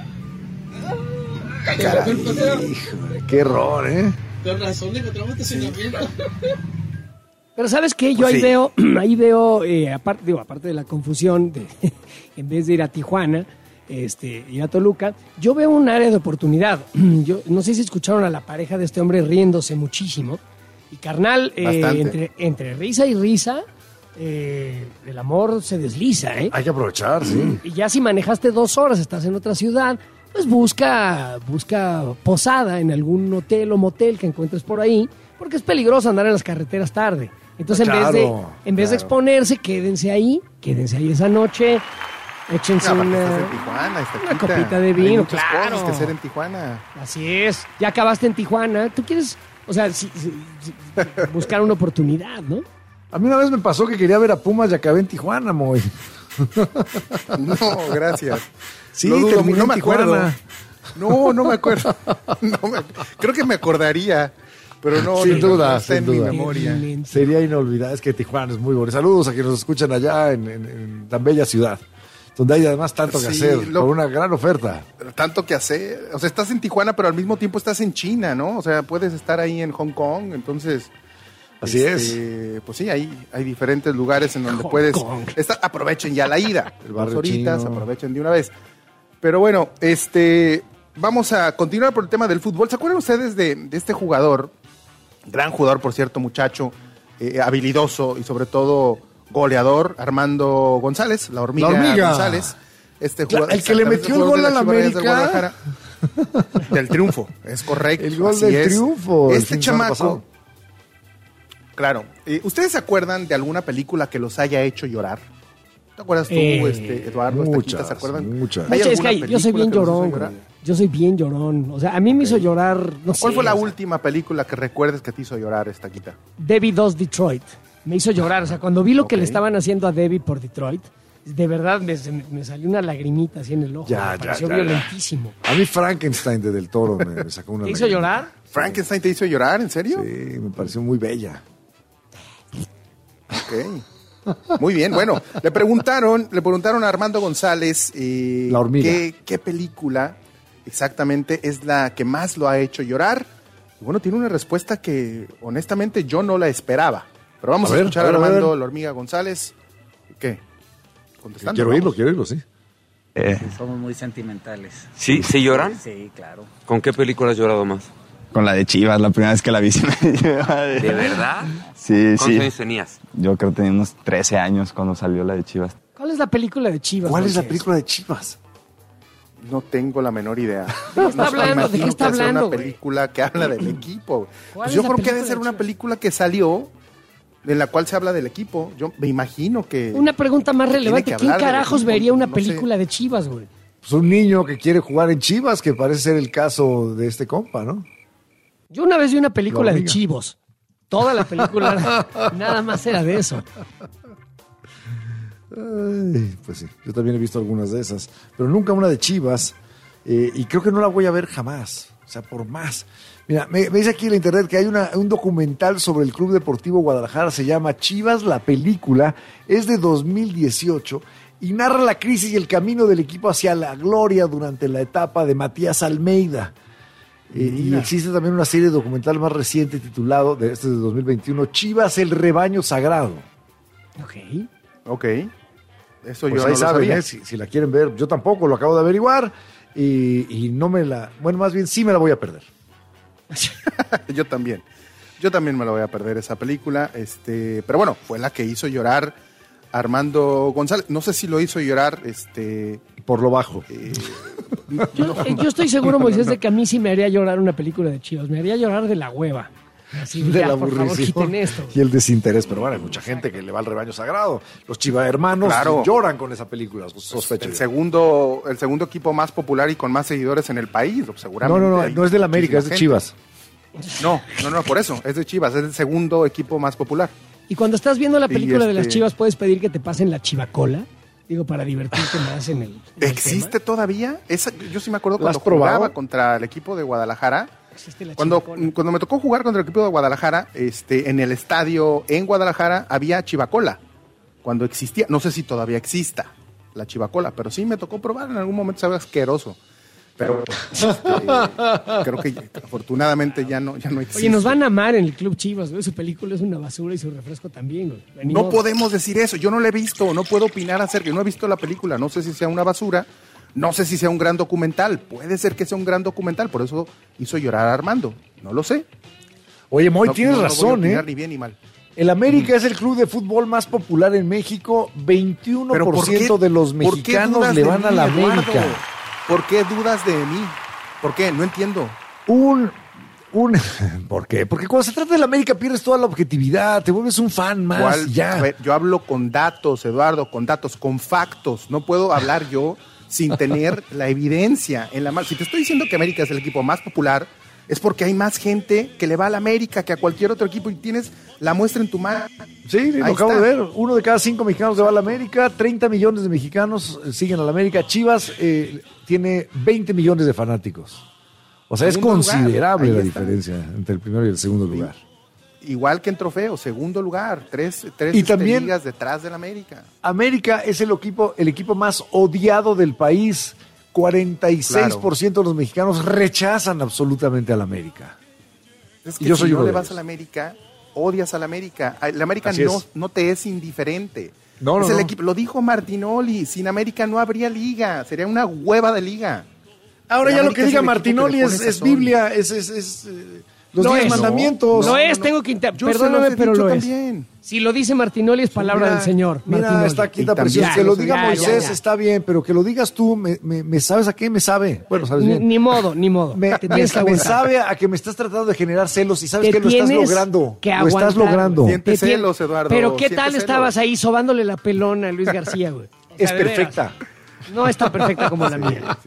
¡Qué error, Con razón encontramos estacionamiento. Pero ¿sabes qué? Yo ahí veo, aparte de la confusión, en vez de ir a Tijuana, ir a Toluca, yo veo un área de oportunidad. Yo no sé si escucharon a la pareja de este hombre riéndose muchísimo. Y carnal, entre risa y risa, el amor se desliza, Hay que aprovechar, sí. Y ya si manejaste 2 horas, estás en otra ciudad, pues busca posada en algún hotel o motel que encuentres por ahí, porque es peligroso andar en las carreteras tarde. Entonces, en vez de exponerse, quédense ahí esa noche, échense una copita de vino, hay muchas cosas que hacer en Tijuana. Así es, ya acabaste en Tijuana, tú quieres, buscar una oportunidad, ¿no? A mí una vez me pasó que quería ver a Pumas y acabé en Tijuana, Moy. No, gracias. Sí, Lo dudo, terminé no en me acuerdo. Tijuana. No me acuerdo. Creo que me acordaría, pero no. Sin duda, no está sin en mi duda. memoria. Sería inolvidable. Es que Tijuana es muy bueno. Saludos a quienes nos escuchan allá en tan bella ciudad, donde hay además tanto que hacer, con una gran oferta. Tanto que hacer. O sea, estás en Tijuana, pero al mismo tiempo estás en China, ¿no? O sea, puedes estar ahí en Hong Kong, entonces... Así es. Pues sí, hay diferentes lugares en donde puedes... aprovechen ya la ida. El barrio Dos horitas, chino. aprovechen de una vez. Pero bueno, vamos a continuar por el tema del fútbol. ¿Se acuerdan ustedes de este jugador? Gran jugador, por cierto, muchacho, habilidoso y sobre todo goleador, Armando González, la hormiga González. Jugador, el que le metió el gol a la América. Del triunfo, es correcto. El gol del triunfo. Este chamaco... Claro. ¿Ustedes se acuerdan de alguna película que los haya hecho llorar? ¿Te acuerdas tú, Eduardo? Muchas, ¿se acuerdan? muchas. Es que yo soy bien llorón, güey. Yo soy bien llorón. O sea, a mí me hizo llorar, no sé. ¿Cuál fue la última película que recuerdes que te hizo llorar, Taquita? Debbie 2 Detroit. Me hizo llorar. O sea, cuando vi lo que le estaban haciendo a Debbie por Detroit, de verdad me salió una lagrimita así en el ojo. Me pareció violentísimo. A mí Frankenstein de Del Toro me sacó una ¿Te hizo llorar? ¿Frankenstein te hizo llorar? ¿En serio? Sí, me pareció muy bella. Ok. Muy bien, bueno, le preguntaron a Armando González La hormiga. ¿Qué película exactamente es la que más lo ha hecho llorar? Y bueno, tiene una respuesta que honestamente yo no la esperaba. Pero vamos a escuchar a Armando La Hormiga González. ¿Qué? Contestando. Quiero oírlo, sí. Somos muy sentimentales. ¿Sí? ¿Sí lloran? Sí, claro. ¿Con qué película has llorado más? Con la de Chivas, la primera vez que la vi. ¿De verdad? Sí, ¿Cuántos años tenías? Yo creo que tenía unos 13 años cuando salió la de Chivas. ¿Cuál es la película de Chivas? ¿Cuál es la película de Chivas? No tengo la menor idea. ¿De qué está hablando? ¿De qué está hablando? Una película que habla del equipo. ¿Cuál Yo es la creo que debe película ser de una Chivas? película que salió en la cual se habla del equipo. Yo me imagino que... Una pregunta más relevante. que ¿Quién hablar del carajos equipo, vería una no sé. película de Chivas, güey? Pues un niño que quiere jugar en Chivas, que parece ser el caso de este compa, ¿no? Yo una vez vi una película La de hormiga. chivos. Toda la película nada más era de eso. Ay, pues sí, yo también he visto algunas de esas, pero nunca una de Chivas, y creo que no la voy a ver jamás, o sea, por más. Mira, me dice aquí en la internet que hay un documental sobre el Club Deportivo Guadalajara, se llama Chivas, la película, es de 2018 y narra la crisis y el camino del equipo hacia la gloria durante la etapa de Matías Almeida. Y existe también una serie documental más reciente titulado, de 2021, Chivas, el rebaño sagrado. Ok. Eso Pues yo ahí no saben, lo sabía. si la quieren ver, yo tampoco, lo acabo de averiguar y no me la... Bueno, más bien sí me la voy a perder. Yo también me la voy a perder esa película, pero bueno, fue la que hizo llorar Armando González. No sé si lo hizo llorar, por lo bajo. Yo estoy seguro, Moisés, de que a mí sí me haría llorar una película de Chivas. Me haría llorar de la hueva. Así, De ya, la por favor, aburrición quiten esto. y el desinterés, pero bueno, hay mucha gente que le va al rebaño sagrado. Los Chiva hermanos Claro. lloran con esa película, sospecho. El segundo equipo más popular y con más seguidores en el país, seguramente. No es del América, es de muchísima Chivas. No, por eso, es de Chivas, es el segundo equipo más popular. Y cuando estás viendo la película Y de las Chivas, ¿puedes pedir que te pasen la chivacola? Digo, para divertirte más en el ¿Existe todavía? Yo sí me acuerdo ¿La has cuando jugaba probado? contra el equipo de Guadalajara. Existe la Cuando chivacola. me tocó jugar contra el equipo de Guadalajara, en el estadio en Guadalajara había chivacola. Cuando existía, no sé si todavía exista la chivacola, pero sí me tocó probar, en algún momento sabe asqueroso. Pero creo que afortunadamente ya no existe. Oye, nos van a amar en el Club Chivas, güey. Su película es una basura y su refresco también, güey. Ni No modo. podemos decir eso, yo no la he visto, no puedo opinar acerca, no he visto la película, no sé si sea una basura, no sé si sea un gran documental, puede ser que sea un gran documental, por eso hizo llorar a Armando, no lo sé. Oye, Moy, No- tienes no voy a razón, opinar ¿eh? ni bien ni mal. El América es el club de fútbol más popular en México. 21% Pero ¿por qué- de los por qué mexicanos dudas le de van mí, a la Eduardo? América. ¿Por qué dudas de mí? ¿Por qué? No entiendo. ¿Por qué? Porque cuando se trata de la América pierdes toda la objetividad, te vuelves un fan más ¿Cuál? y ya. A ver, yo hablo con datos, Eduardo, con datos, con factos. No puedo hablar yo sin tener la evidencia en la mano. Si te estoy diciendo que América es el equipo más popular, es porque hay más gente que le va al América que a cualquier otro equipo y tienes la muestra en tu mano. Sí, lo acabo de ver. 1 de cada 5 mexicanos le va al América, 30 millones de mexicanos siguen al América. Chivas tiene 20 millones de fanáticos. O sea, segundo es considerable la diferencia entre el primero y el segundo lugar. Igual que en trofeo, segundo lugar, tres y también, ligas detrás del América. América es el equipo más odiado del país. 46% de los mexicanos rechazan absolutamente al América. Es que yo soy no le vas al América, odias al América. El América no te es indiferente. No, es el equipo. Lo dijo Martinoli, sin América no habría liga, sería una hueva de liga. Ahora ya lo que diga Martinoli es Biblia, es los 10 mandamientos. No es, tengo que perdóname, pero lo es. Si lo dice Martinoli es palabra del Señor. Mira, está quinta presión. Que lo diga Moisés está bien, pero que lo digas tú, me sabes a qué me sabe. Bueno, sabes bien. Ni modo. Me sabe a que me estás tratando de generar celos y sabes que lo estás logrando. Lo estás logrando. Siente celos, Eduardo. Pero ¿qué tal estabas ahí sobándole la pelona a Luis García, güey? O sea, es perfecta. No es tan perfecta como la mía.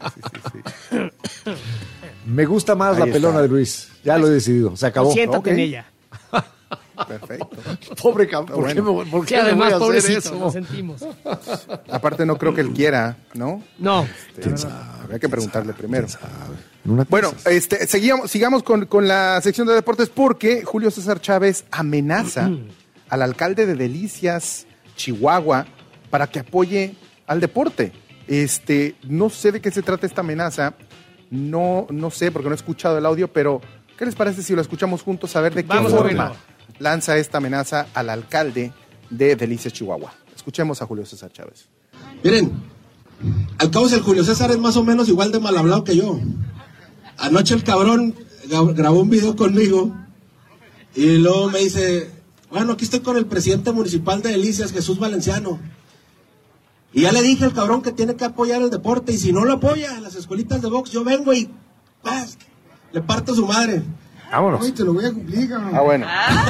Sí. Me gusta más la pelona de Luis. Ya lo he decidido. Se acabó. Siéntate en ella. Perfecto. Pobre campo. ¿Por qué además, pobrecito, eso? Lo sentimos. Aparte, no creo que él quiera, ¿no? No. Habría que preguntarle primero. Bueno, sigamos con la sección de deportes porque Julio César Chávez amenaza al alcalde de Delicias, Chihuahua, para que apoye al deporte. No sé de qué se trata esta amenaza. No sé, porque no he escuchado el audio, pero ¿qué les parece si lo escuchamos juntos a ver de qué forma lanza esta amenaza al alcalde de Delicias, Chihuahua? Escuchemos a Julio César Chávez. Miren, al cabo el Julio César es más o menos igual de mal hablado que yo. Anoche el cabrón grabó un video conmigo y luego me dice, bueno, aquí estoy con el presidente municipal de Delicias, Jesús Valenciano. Y ya le dije al cabrón que tiene que apoyar el deporte y si no lo apoya en las escuelitas de box, yo vengo y le parto a su madre. Vámonos. Ay, te lo voy a cumplir, cabrón. Bueno.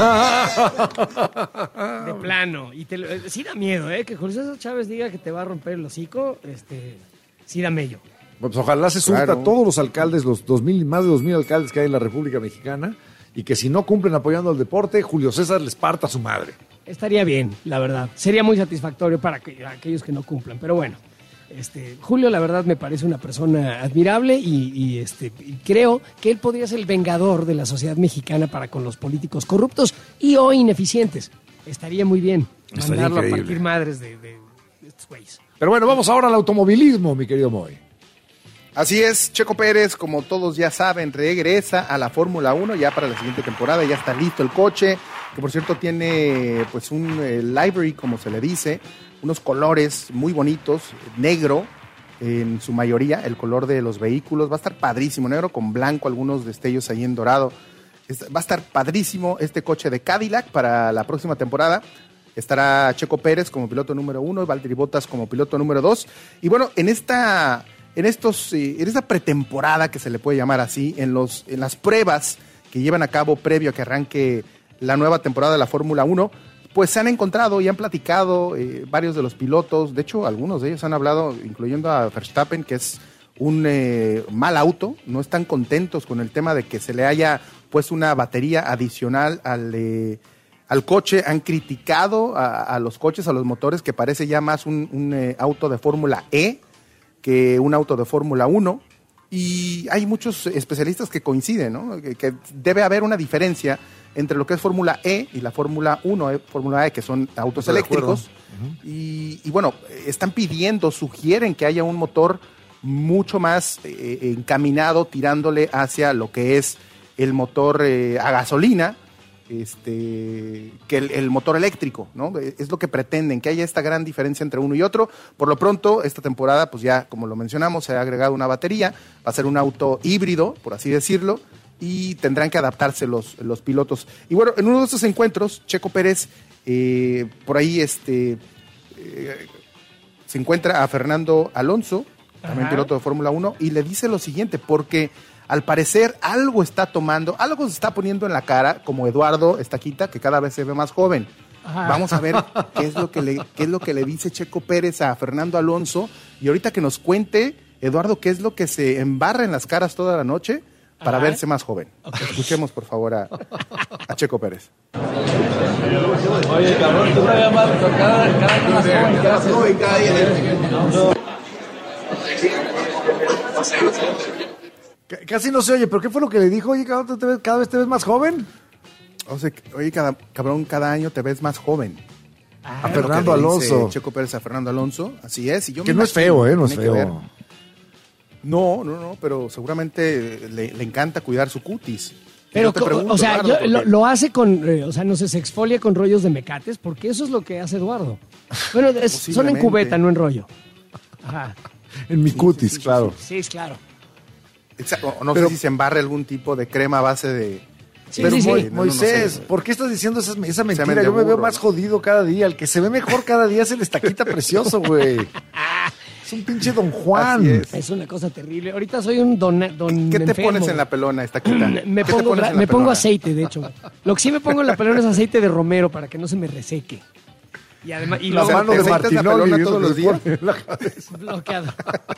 De plano. Y sí da miedo, que Julio César Chávez diga que te va a romper el hocico, sí da mello. Pues ojalá se surta a todos los alcaldes, los más de 2,000 alcaldes que hay en la República Mexicana, y que si no cumplen apoyando al deporte, Julio César les parta a su madre. Estaría bien, la verdad. Sería muy satisfactorio para aquellos que no cumplan. Pero bueno, Julio, la verdad, me parece una persona admirable y creo que él podría ser el vengador de la sociedad mexicana para con los políticos corruptos y o ineficientes. Estaría muy bien mandarlo a partir madres de estos güeyes. Pero bueno, vamos ahora al automovilismo, mi querido Moy. Así es, Checo Pérez, como todos ya saben, regresa a la Fórmula 1 ya para la siguiente temporada, ya está listo el coche, que por cierto tiene pues un livery, como se le dice, unos colores muy bonitos, negro en su mayoría, el color de los vehículos, va a estar padrísimo, negro con blanco, algunos destellos ahí en dorado, va a estar padrísimo este coche de Cadillac para la próxima temporada. Estará Checo Pérez como piloto número 1, Valtteri Bottas como piloto número 2, y bueno, en esta pretemporada, que se le puede llamar así, en las pruebas que llevan a cabo previo a que arranque la nueva temporada de la Fórmula 1, pues se han encontrado y han platicado varios de los pilotos, de hecho algunos de ellos han hablado, incluyendo a Verstappen, que es un mal auto, no están contentos con el tema de que se le haya puesto una batería adicional al coche, han criticado a los coches, a los motores, que parece ya más un auto de Fórmula E, que un auto de Fórmula 1, y hay muchos especialistas que coinciden, ¿no? Que debe haber una diferencia entre lo que es Fórmula E y la Fórmula 1, Fórmula E, que son autos eléctricos, y bueno, están sugieren que haya un motor mucho más encaminado, tirándole hacia lo que es el motor a gasolina, que el motor eléctrico, ¿no? Es lo que pretenden, que haya esta gran diferencia entre uno y otro. Por lo pronto, esta temporada, pues ya, como lo mencionamos, se ha agregado una batería, va a ser un auto híbrido, por así decirlo, y tendrán que adaptarse los pilotos. Y bueno, en uno de estos encuentros, Checo Pérez, por ahí se encuentra a Fernando Alonso, también piloto de Fórmula 1, y le dice lo siguiente, porque al parecer algo está tomando, algo se está poniendo en la cara, como Eduardo Estaquita, que cada vez se ve más joven. Ajá. Vamos a ver qué es lo que le dice Checo Pérez a Fernando Alonso, y ahorita que nos cuente, Eduardo, qué es lo que se embarra en las caras toda la noche, para verse más joven. Escuchemos, por favor, a Checo Pérez. Oye, cabrón, tú te veas más, cada vez más joven, cada día. Casi no se oye, pero ¿qué fue lo que le dijo? Oye, cabrón, ¿cada vez te ves más joven? O sea, oye, cabrón, cada año te ves más joven. A Fernando Alonso. Checo Pérez a Fernando Alonso, así es. Y yo que no es feo, no es feo. No, pero seguramente le encanta cuidar su cutis. Pero, o sea, porque... lo hace con, o sea, no sé, se exfolia con rollos de mecates, porque eso es lo que hace Eduardo. Bueno, son en cubeta, no en rollo. Ajá. En mi cutis, claro. Sí, claro. Exacto. No sé si se embarra algún tipo de crema a base de... Sí, pero Moisés, no sé. ¿Por qué estás diciendo esa mentira? Yo me veo más jodido cada día. El que se ve mejor cada día es el estaquita precioso, güey. Es un pinche Don Juan. Es una cosa terrible. Ahorita soy un don ¿Qué te enfermo. pones en la pelona, estaquita? Me pongo aceite, de hecho. Lo que sí me pongo en la pelona es aceite de romero para que no se me reseque. Y además... Y la mano de Martinoli todos los días. Bloqueado.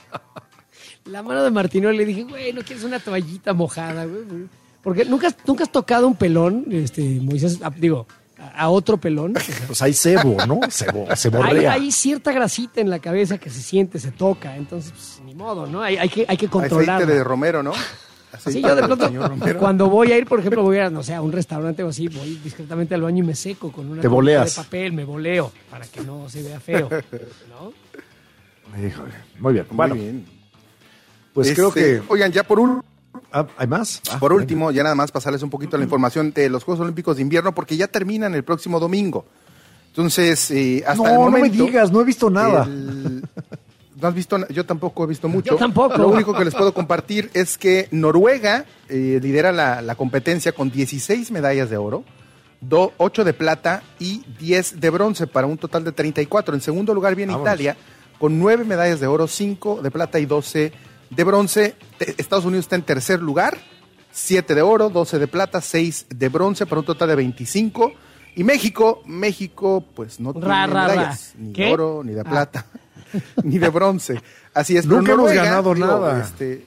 La mano de Martinoli le dije, güey, ¿no quieres una toallita mojada, güey? Porque nunca has tocado un pelón, Moisés, digo, a otro pelón. O sea, pues hay sebo, ¿no? Seborrea. Hay cierta grasita en la cabeza que se siente, se toca, entonces, pues, ni modo, ¿no? Hay que controlarla. Aceite de romero, ¿no? Sí, yo de pronto, cuando voy a ir, por ejemplo, voy a, no sé, a un restaurante o así, voy discretamente al baño y me seco con una toallita de papel, me voleo, para que no se vea feo, ¿no? Híjole, muy bien. Bueno, muy bien. Pues creo que... Oigan, ya por ¿hay más? Por último, ya nada más pasarles un poquito la información de los Juegos Olímpicos de Invierno, porque ya terminan el próximo domingo. Entonces, hasta el momento... No me digas, no he visto nada. ¿No has visto? Yo tampoco he visto mucho. Yo tampoco. Lo único que les puedo compartir es que Noruega lidera la competencia con 16 medallas de oro, 8 de plata y 10 de bronce, para un total de 34. En segundo lugar viene Italia, con 9 medallas de oro, 5 de plata y 12 de bronce. Estados Unidos está en tercer lugar, 7 de oro, 12 de plata, 6 de bronce, para un total de 25. Y México, pues no tiene medallas, ni de oro, ni de plata, ni de bronce. Así es. Nunca hemos ganado nada.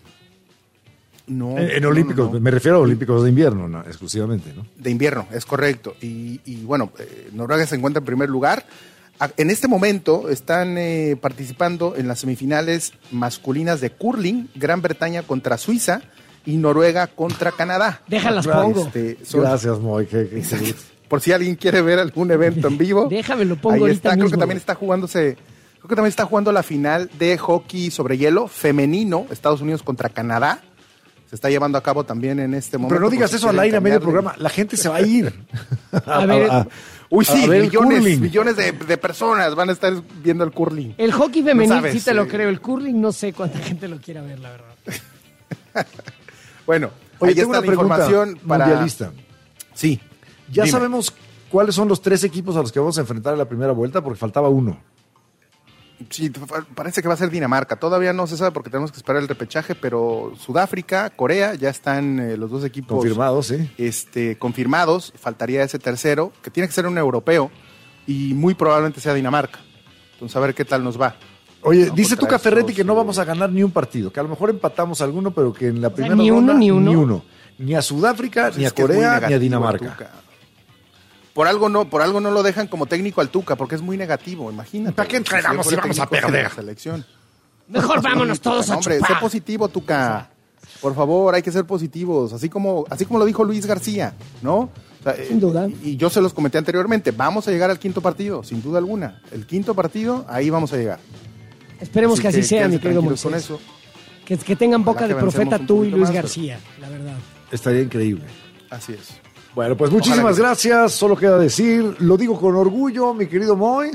No. En Olímpicos, me refiero a Olímpicos de invierno, no, exclusivamente, ¿no? De invierno, es correcto. Y bueno, Noruega se encuentra en primer lugar. En este momento están participando en las semifinales masculinas de curling, Gran Bretaña contra Suiza y Noruega contra Canadá. Déjalas pongo. Gracias, Moy. Por si alguien quiere ver algún evento en vivo. Déjame lo pongo ahí ahorita está. mismo. Creo que también está jugando la final de hockey sobre hielo femenino, Estados Unidos contra Canadá. Se está llevando a cabo también en este momento. Pero no digas eso al aire a medio programa. La gente se va a ir. A ver... Uy, sí, millones de personas van a estar viendo el curling. El hockey femenil sí te lo creo. El curling no sé cuánta gente lo quiera ver, la verdad. Bueno, oye, ahí está la información para... mundialista. Sí. Ya sabemos cuáles son los 3 equipos a los que vamos a enfrentar en la primera vuelta, porque faltaba uno. Sí, parece que va a ser Dinamarca. Todavía no se sabe porque tenemos que esperar el repechaje, pero Sudáfrica, Corea, ya están los dos equipos confirmados, sí. Confirmados. Faltaría ese tercero, que tiene que ser un europeo, y muy probablemente sea Dinamarca. Entonces, a ver qué tal nos va. Oye, dice Tuca Ferretti que no vamos a ganar ni un partido, que a lo mejor empatamos alguno, pero que en la primera ronda ni uno. Ni a Sudáfrica, ni a Corea, ni a Dinamarca. Por algo no lo dejan como técnico al Tuca, porque es muy negativo, imagínate. ¿Para qué entrenamos si vamos a perder? Mejor vámonos todos a hombre, chupar. sé positivo, Tuca. Por favor, hay que ser positivos, así como lo dijo Luis García, ¿no? O sea, sin duda. Y yo se los comenté anteriormente, vamos a llegar al quinto partido, sin duda alguna. El quinto partido, ahí vamos a llegar. Esperemos que así sea, mi querido Moisés. Con eso. Que tengan boca de profeta tú y Luis García, la verdad. Estaría increíble. Así es. Bueno, pues muchísimas gracias. Solo queda decir, lo digo con orgullo, mi querido Moy.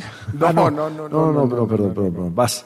No, perdón. Vas.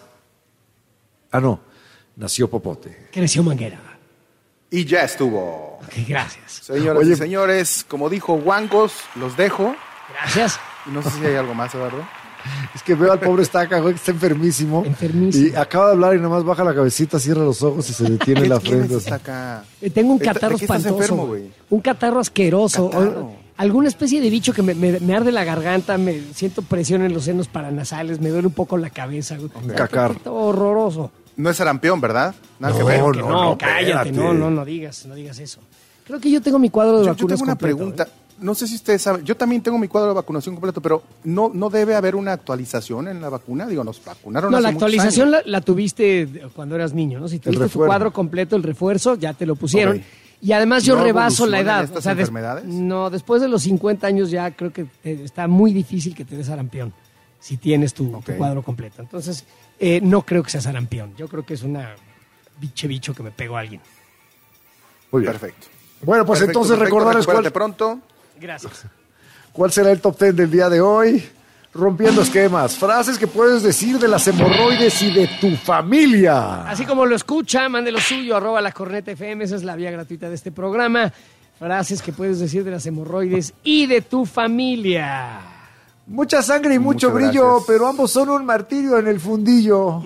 No. Nació Popote. Creció Manguera. Y ya estuvo. Okay, gracias. Señoras y señores, como dijo Wangos, los dejo. Gracias. Y no sé si hay algo más, Eduardo. Es que veo al pobre Estaca, güey, que está enfermísimo. Y acaba de hablar y nada más baja la cabecita, cierra los ojos y se detiene en la frente. Tengo un catarro espantoso. Enfermo, güey? Un catarro asqueroso. Alguna especie de bicho que me arde la garganta, me siento presión en los senos paranasales, me duele un poco la cabeza. Un cacar. Horroroso. No es sarampión, ¿verdad? Nada que ver. No, cállate, no digas eso. Creo que yo tengo mi cuadro de vacunas Yo tengo una completo, pregunta. No sé si ustedes saben, yo también tengo mi cuadro de vacunación completo, pero ¿no debe haber una actualización en la vacuna? Digo, nos vacunaron No, hace la actualización muchos años. la tuviste cuando eras niño, ¿no? Si tuviste tu cuadro completo, el refuerzo, ya te lo pusieron. Ok. Y además yo ¿No rebaso la evolucionan edad. estas enfermedades? No, después de los 50 años ya creo que está muy difícil que te des sarampión si tienes tu cuadro completo. Entonces, no creo que sea sarampión. Yo creo que es una bicho que me pegó a alguien. Muy bien. Perfecto. Bueno, pues Perfecto, entonces recordarles recupérate pronto. Gracias. ¿Cuál será el top 10 del día de hoy? Rompiendo esquemas. Frases que puedes decir de las hemorroides y de tu familia. Así como lo escucha, mande lo suyo, @lacornetafm, esa es la vía gratuita de este programa. Frases que puedes decir de las hemorroides y de tu familia. Mucha sangre y mucho Muchas brillo, gracias. pero ambos son un martirio en el fundillo.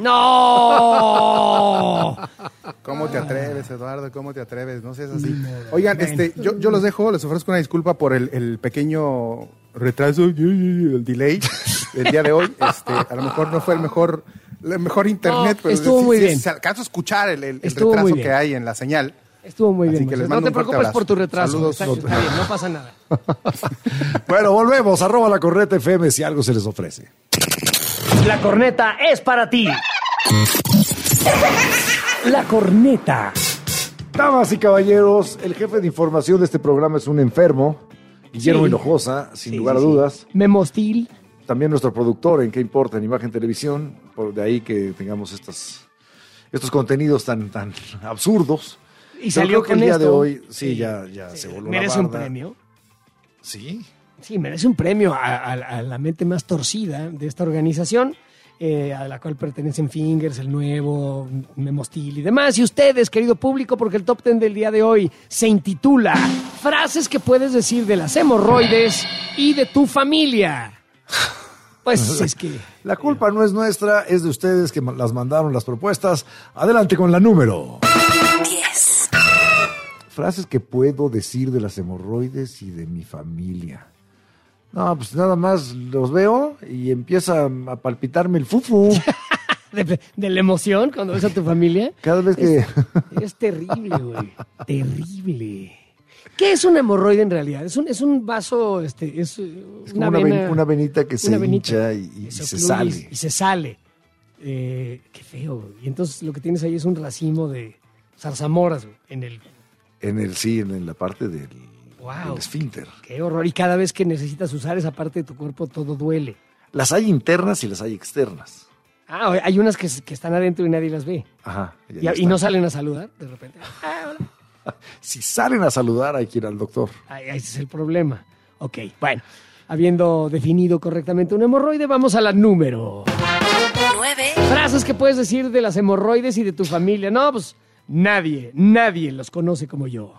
¡No! ¿Cómo te atreves, Eduardo? ¿Cómo te atreves? No seas así. Oigan, yo los dejo, les ofrezco una disculpa por el pequeño retraso, el delay del día de hoy. A lo mejor no fue el mejor internet, No, pero estuvo muy bien. se alcanza a escuchar el Estuvo retraso muy bien. que hay en la señal. Estuvo muy bien. Así que les Moisés. mando No te un fuerte preocupes por tu retraso. Saludos. Está bien, no pasa nada. Bueno, volvemos. @La Corneta FM si algo se les ofrece. La corneta es para ti. La corneta. Damas y caballeros, el jefe de información de este programa es un enfermo, Guillermo Sí. Hinojosa, sin lugar a dudas. Memo Hostil. También nuestro productor en ¿Qué importa? En Imagen Televisión. Por de ahí que tengamos estos contenidos tan absurdos. Y Pero salió creo que con el día esto. de hoy, ya se voló la Merece un barda. premio. Sí. Sí, merece un premio a la mente más torcida de esta organización, a la cual pertenecen Fingers, El Nuevo, Memo Hostil y demás. Y ustedes, querido público, porque el top 10 del día de hoy se intitula Frases que puedes decir de las hemorroides y de tu familia. Pues es que... La culpa no es nuestra, es de ustedes que las mandaron las propuestas. Adelante con la número 10. Frases que puedo decir de las hemorroides y de mi familia. No, pues nada más los veo y empieza a palpitarme el fufu. de la emoción cuando ves a tu familia. Cada vez que... Es terrible, güey. Terrible. ¿Qué es una hemorroide en realidad? Es un vaso, es como una venita que se hincha y se sale. Y se sale. Qué feo, güey. Y entonces lo que tienes ahí es un racimo de zarzamoras, güey, en la parte del esfínter. Qué horror. Y cada vez que necesitas usar esa parte de tu cuerpo, todo duele. Las hay internas y las hay externas. Ah, hay unas que están adentro y nadie las ve. Ajá. Y no salen a saludar, de repente. Hola. Si salen a saludar, hay que ir al doctor. Ese es el problema. Ok, bueno. Habiendo definido correctamente un hemorroide, vamos a la número 9. Frases que puedes decir de las hemorroides y de tu familia. No, pues nadie los conoce como yo.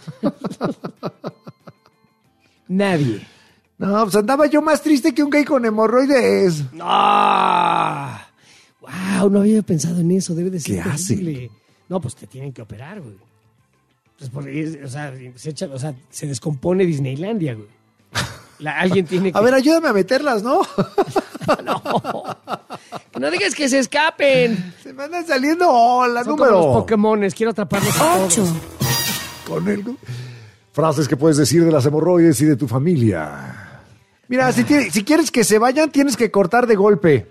Nadie. No, pues andaba yo más triste que un gay con hemorroides. ¡Ah! ¡Wow! No había pensado en eso. Debe de ser ¿Qué terrible. No, pues te tienen que operar, güey. Pues porque, se descompone Disneylandia, güey. Alguien tiene que... A ver, ayúdame a meterlas, ¿no? No. Que no digas que se escapen. Se me andan saliendo la Son número. como los Pokémones. Quiero atraparlos a todos. Con él. Frases que puedes decir de las hemorroides y de tu familia. Mira, si quieres que se vayan, tienes que cortar de golpe.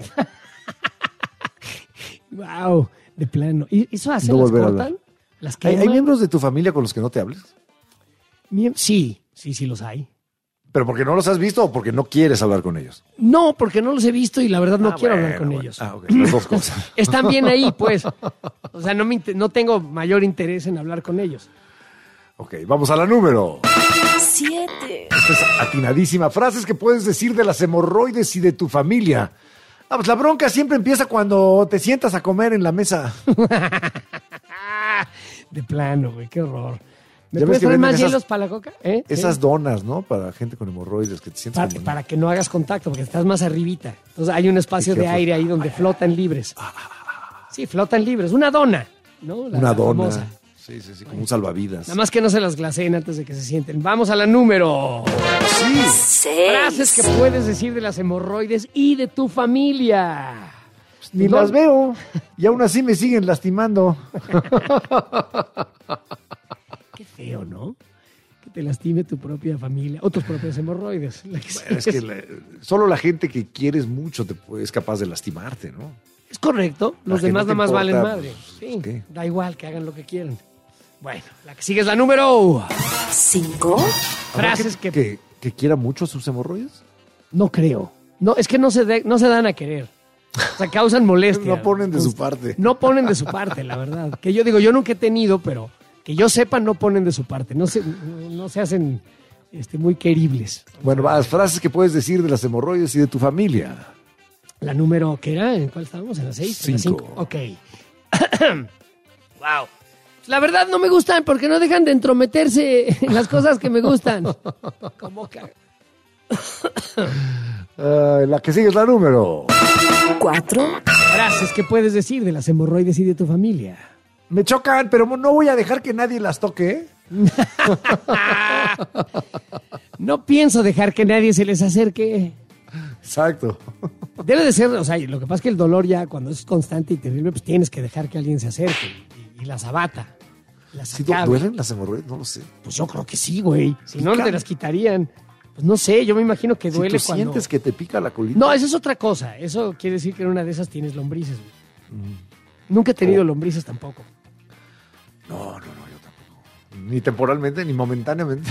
Wow, de plano. ¿Y eso hacen? No ¿Las volver a cortan? hablar. ¿Las queman? ¿Hay miembros de tu familia con los que no te hables? Sí los hay. ¿Pero porque no los has visto o porque no quieres hablar con ellos? No, porque no los he visto y la verdad no quiero hablar con ellos. Ok, las dos cosas. Están bien ahí, pues. O sea, no tengo mayor interés en hablar con ellos. Ok, vamos a la número 7. Esta es atinadísima. Frases que puedes decir de las hemorroides y de tu familia. Ah, pues la bronca siempre empieza cuando te sientas a comer en la mesa. De plano, güey, qué horror. ¿Me Ya puedes ves que traer venden más hielos para la coca? Esas Sí. donas, ¿no? Para gente con hemorroides que te sientas como... Para que no hagas contacto, porque estás más arribita. Entonces hay un espacio de aire ahí donde flotan libres. Sí, flotan libres. Una dona, ¿no? Una dona. famosa. Sí, como un salvavidas. Nada más que no se las glaseen antes de que se sienten. Vamos a la número 6. Frases que puedes decir de las hemorroides y de tu familia. Ni las veo y aún así me siguen lastimando. Qué feo, ¿no? Que te lastime tu propia familia o tus propias hemorroides. Es que solo la gente que quieres mucho es capaz de lastimarte, ¿no? Es correcto. Los demás nada más valen madre. Sí, ¿qué? da igual que hagan lo que quieran. Bueno, la que sigue es la número 5. Frases que quiera mucho sus hemorroides. No creo. No, es que no se dan a querer. O sea, causan molestia. No ponen de su parte. No ponen de su parte, la verdad. Que yo digo, yo nunca he tenido, pero que yo sepa, no ponen de su parte. No se hacen muy queribles. Bueno, las frases que puedes decir de las hemorroides y de tu familia. La número, ¿qué era? ¿En cuál estábamos? ¿En la 6? 5. Ok. Wow. La verdad no me gustan porque no dejan de entrometerse en las cosas que me gustan. ¿Cómo que? La que sigue es la número 4. Frases que puedes decir de las hemorroides y de tu familia. Me chocan, pero no voy a dejar que nadie las toque. No pienso dejar que nadie se les acerque. Exacto. Debe de ser, o sea, lo que pasa es que el dolor ya cuando es constante y terrible, pues tienes que dejar que alguien se acerque y las abata. ¿Sí duelen las hemorroides? No lo sé. Pues yo creo que sí, güey. Si no, te las quitarían. Pues no sé, yo me imagino que duele si tú cuando... sientes que te pica la colita. No, eso es otra cosa. Eso quiere decir que en una de esas tienes lombrices, güey. Nunca he tenido lombrices tampoco. No, yo tampoco. Ni temporalmente, ni momentáneamente.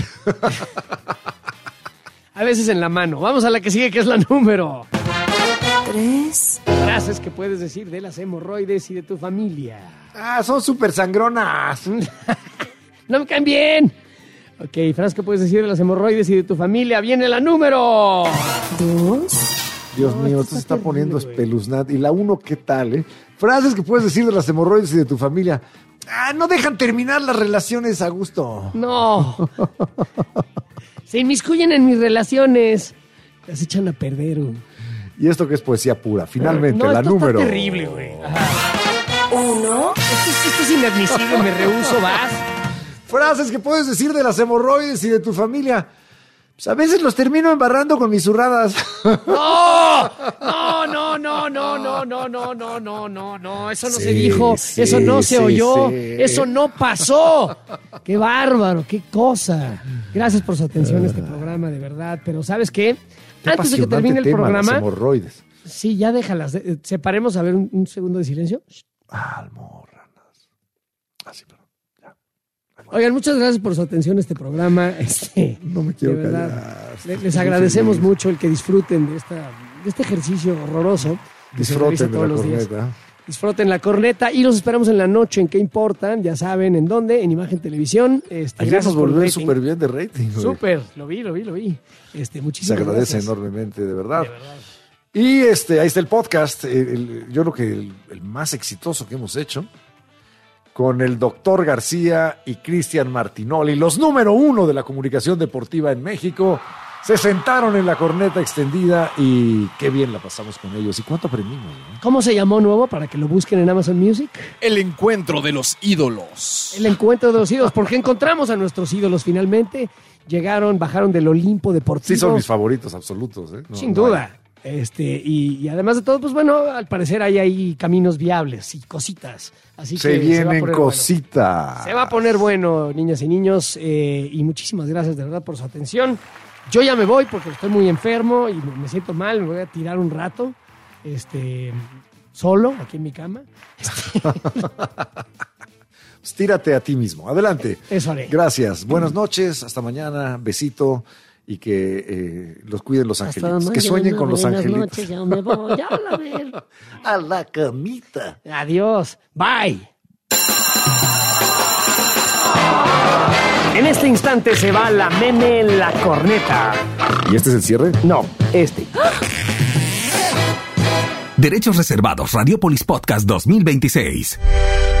A veces en la mano. Vamos a la que sigue, que es la número 3. Frases que puedes decir de las hemorroides y de tu familia. Son súper sangronas. No me caen bien. Ok, frases que puedes decir de las hemorroides y de tu familia. Viene la número 2. Dios mío, esto se está poniendo espeluznante. Y la 1, ¿qué tal, Frases que puedes decir de las hemorroides y de tu familia. No dejan terminar las relaciones a gusto. No. Se inmiscuyen en mis relaciones. Las echan a perder, güey. Y esto que es poesía pura. Finalmente, no, la esto número... Está terrible, güey. 1. Esto es inadmisible, me rehuso, vas. Frases que puedes decir de las hemorroides y de tu familia. Pues a veces los termino embarrando con mis zurradas. ¡No! No. Eso no se dijo. Eso no se oyó. Eso no pasó. ¡Qué bárbaro! ¡Qué cosa! Gracias por su atención a este programa, de verdad. Pero ¿sabes qué? Antes de que termine el programa... Las hemorroides. Sí, ya déjalas. Separemos a ver un segundo de silencio. Almorranas. Así, pero... Oigan, muchas gracias por su atención a este programa. No me quiero callar. Les agradecemos mucho el que disfruten de este ejercicio horroroso. Disfruten de la corneta. Disfruten la corneta y los esperamos en la noche en ¿Qué Importan? Ya saben en dónde, en Imagen Televisión. Ayer nos volvió súper bien de rating. Súper, lo vi. Muchísimas Se agradece gracias. Enormemente, de verdad. Y ahí está el podcast, yo creo que el más exitoso que hemos hecho, con el Doctor García y Cristian Martinoli, los número 1 de la comunicación deportiva en México. Se sentaron en la corneta extendida y qué bien la pasamos con ellos. ¿Y cuánto aprendimos? ¿Cómo se llamó nuevo para que lo busquen en Amazon Music? El encuentro de los ídolos. El encuentro de los ídolos, porque encontramos a nuestros ídolos finalmente. Bajaron del Olimpo deportivo. Sí, son mis favoritos absolutos. Sin duda. Y además de todo, pues bueno, al parecer hay ahí caminos viables y cositas. Así que se vienen cositas. Bueno. Se va a poner bueno, niñas y niños. Y muchísimas gracias de verdad por su atención. Yo ya me voy porque estoy muy enfermo y me siento mal. Me voy a tirar un rato, solo, aquí en mi cama. Pues tírate a ti mismo. Adelante. Eso haré. Gracias. Buenas noches. Hasta mañana. Besito. Y que los cuiden los angelitos. Que sueñen con los angelitos. Buenas noches, ya me voy a la camita. Adiós. Bye. En este instante se va la Meme La Corneta. ¿Y este es el cierre? No, Derechos reservados. Radiopolis Podcast 2026.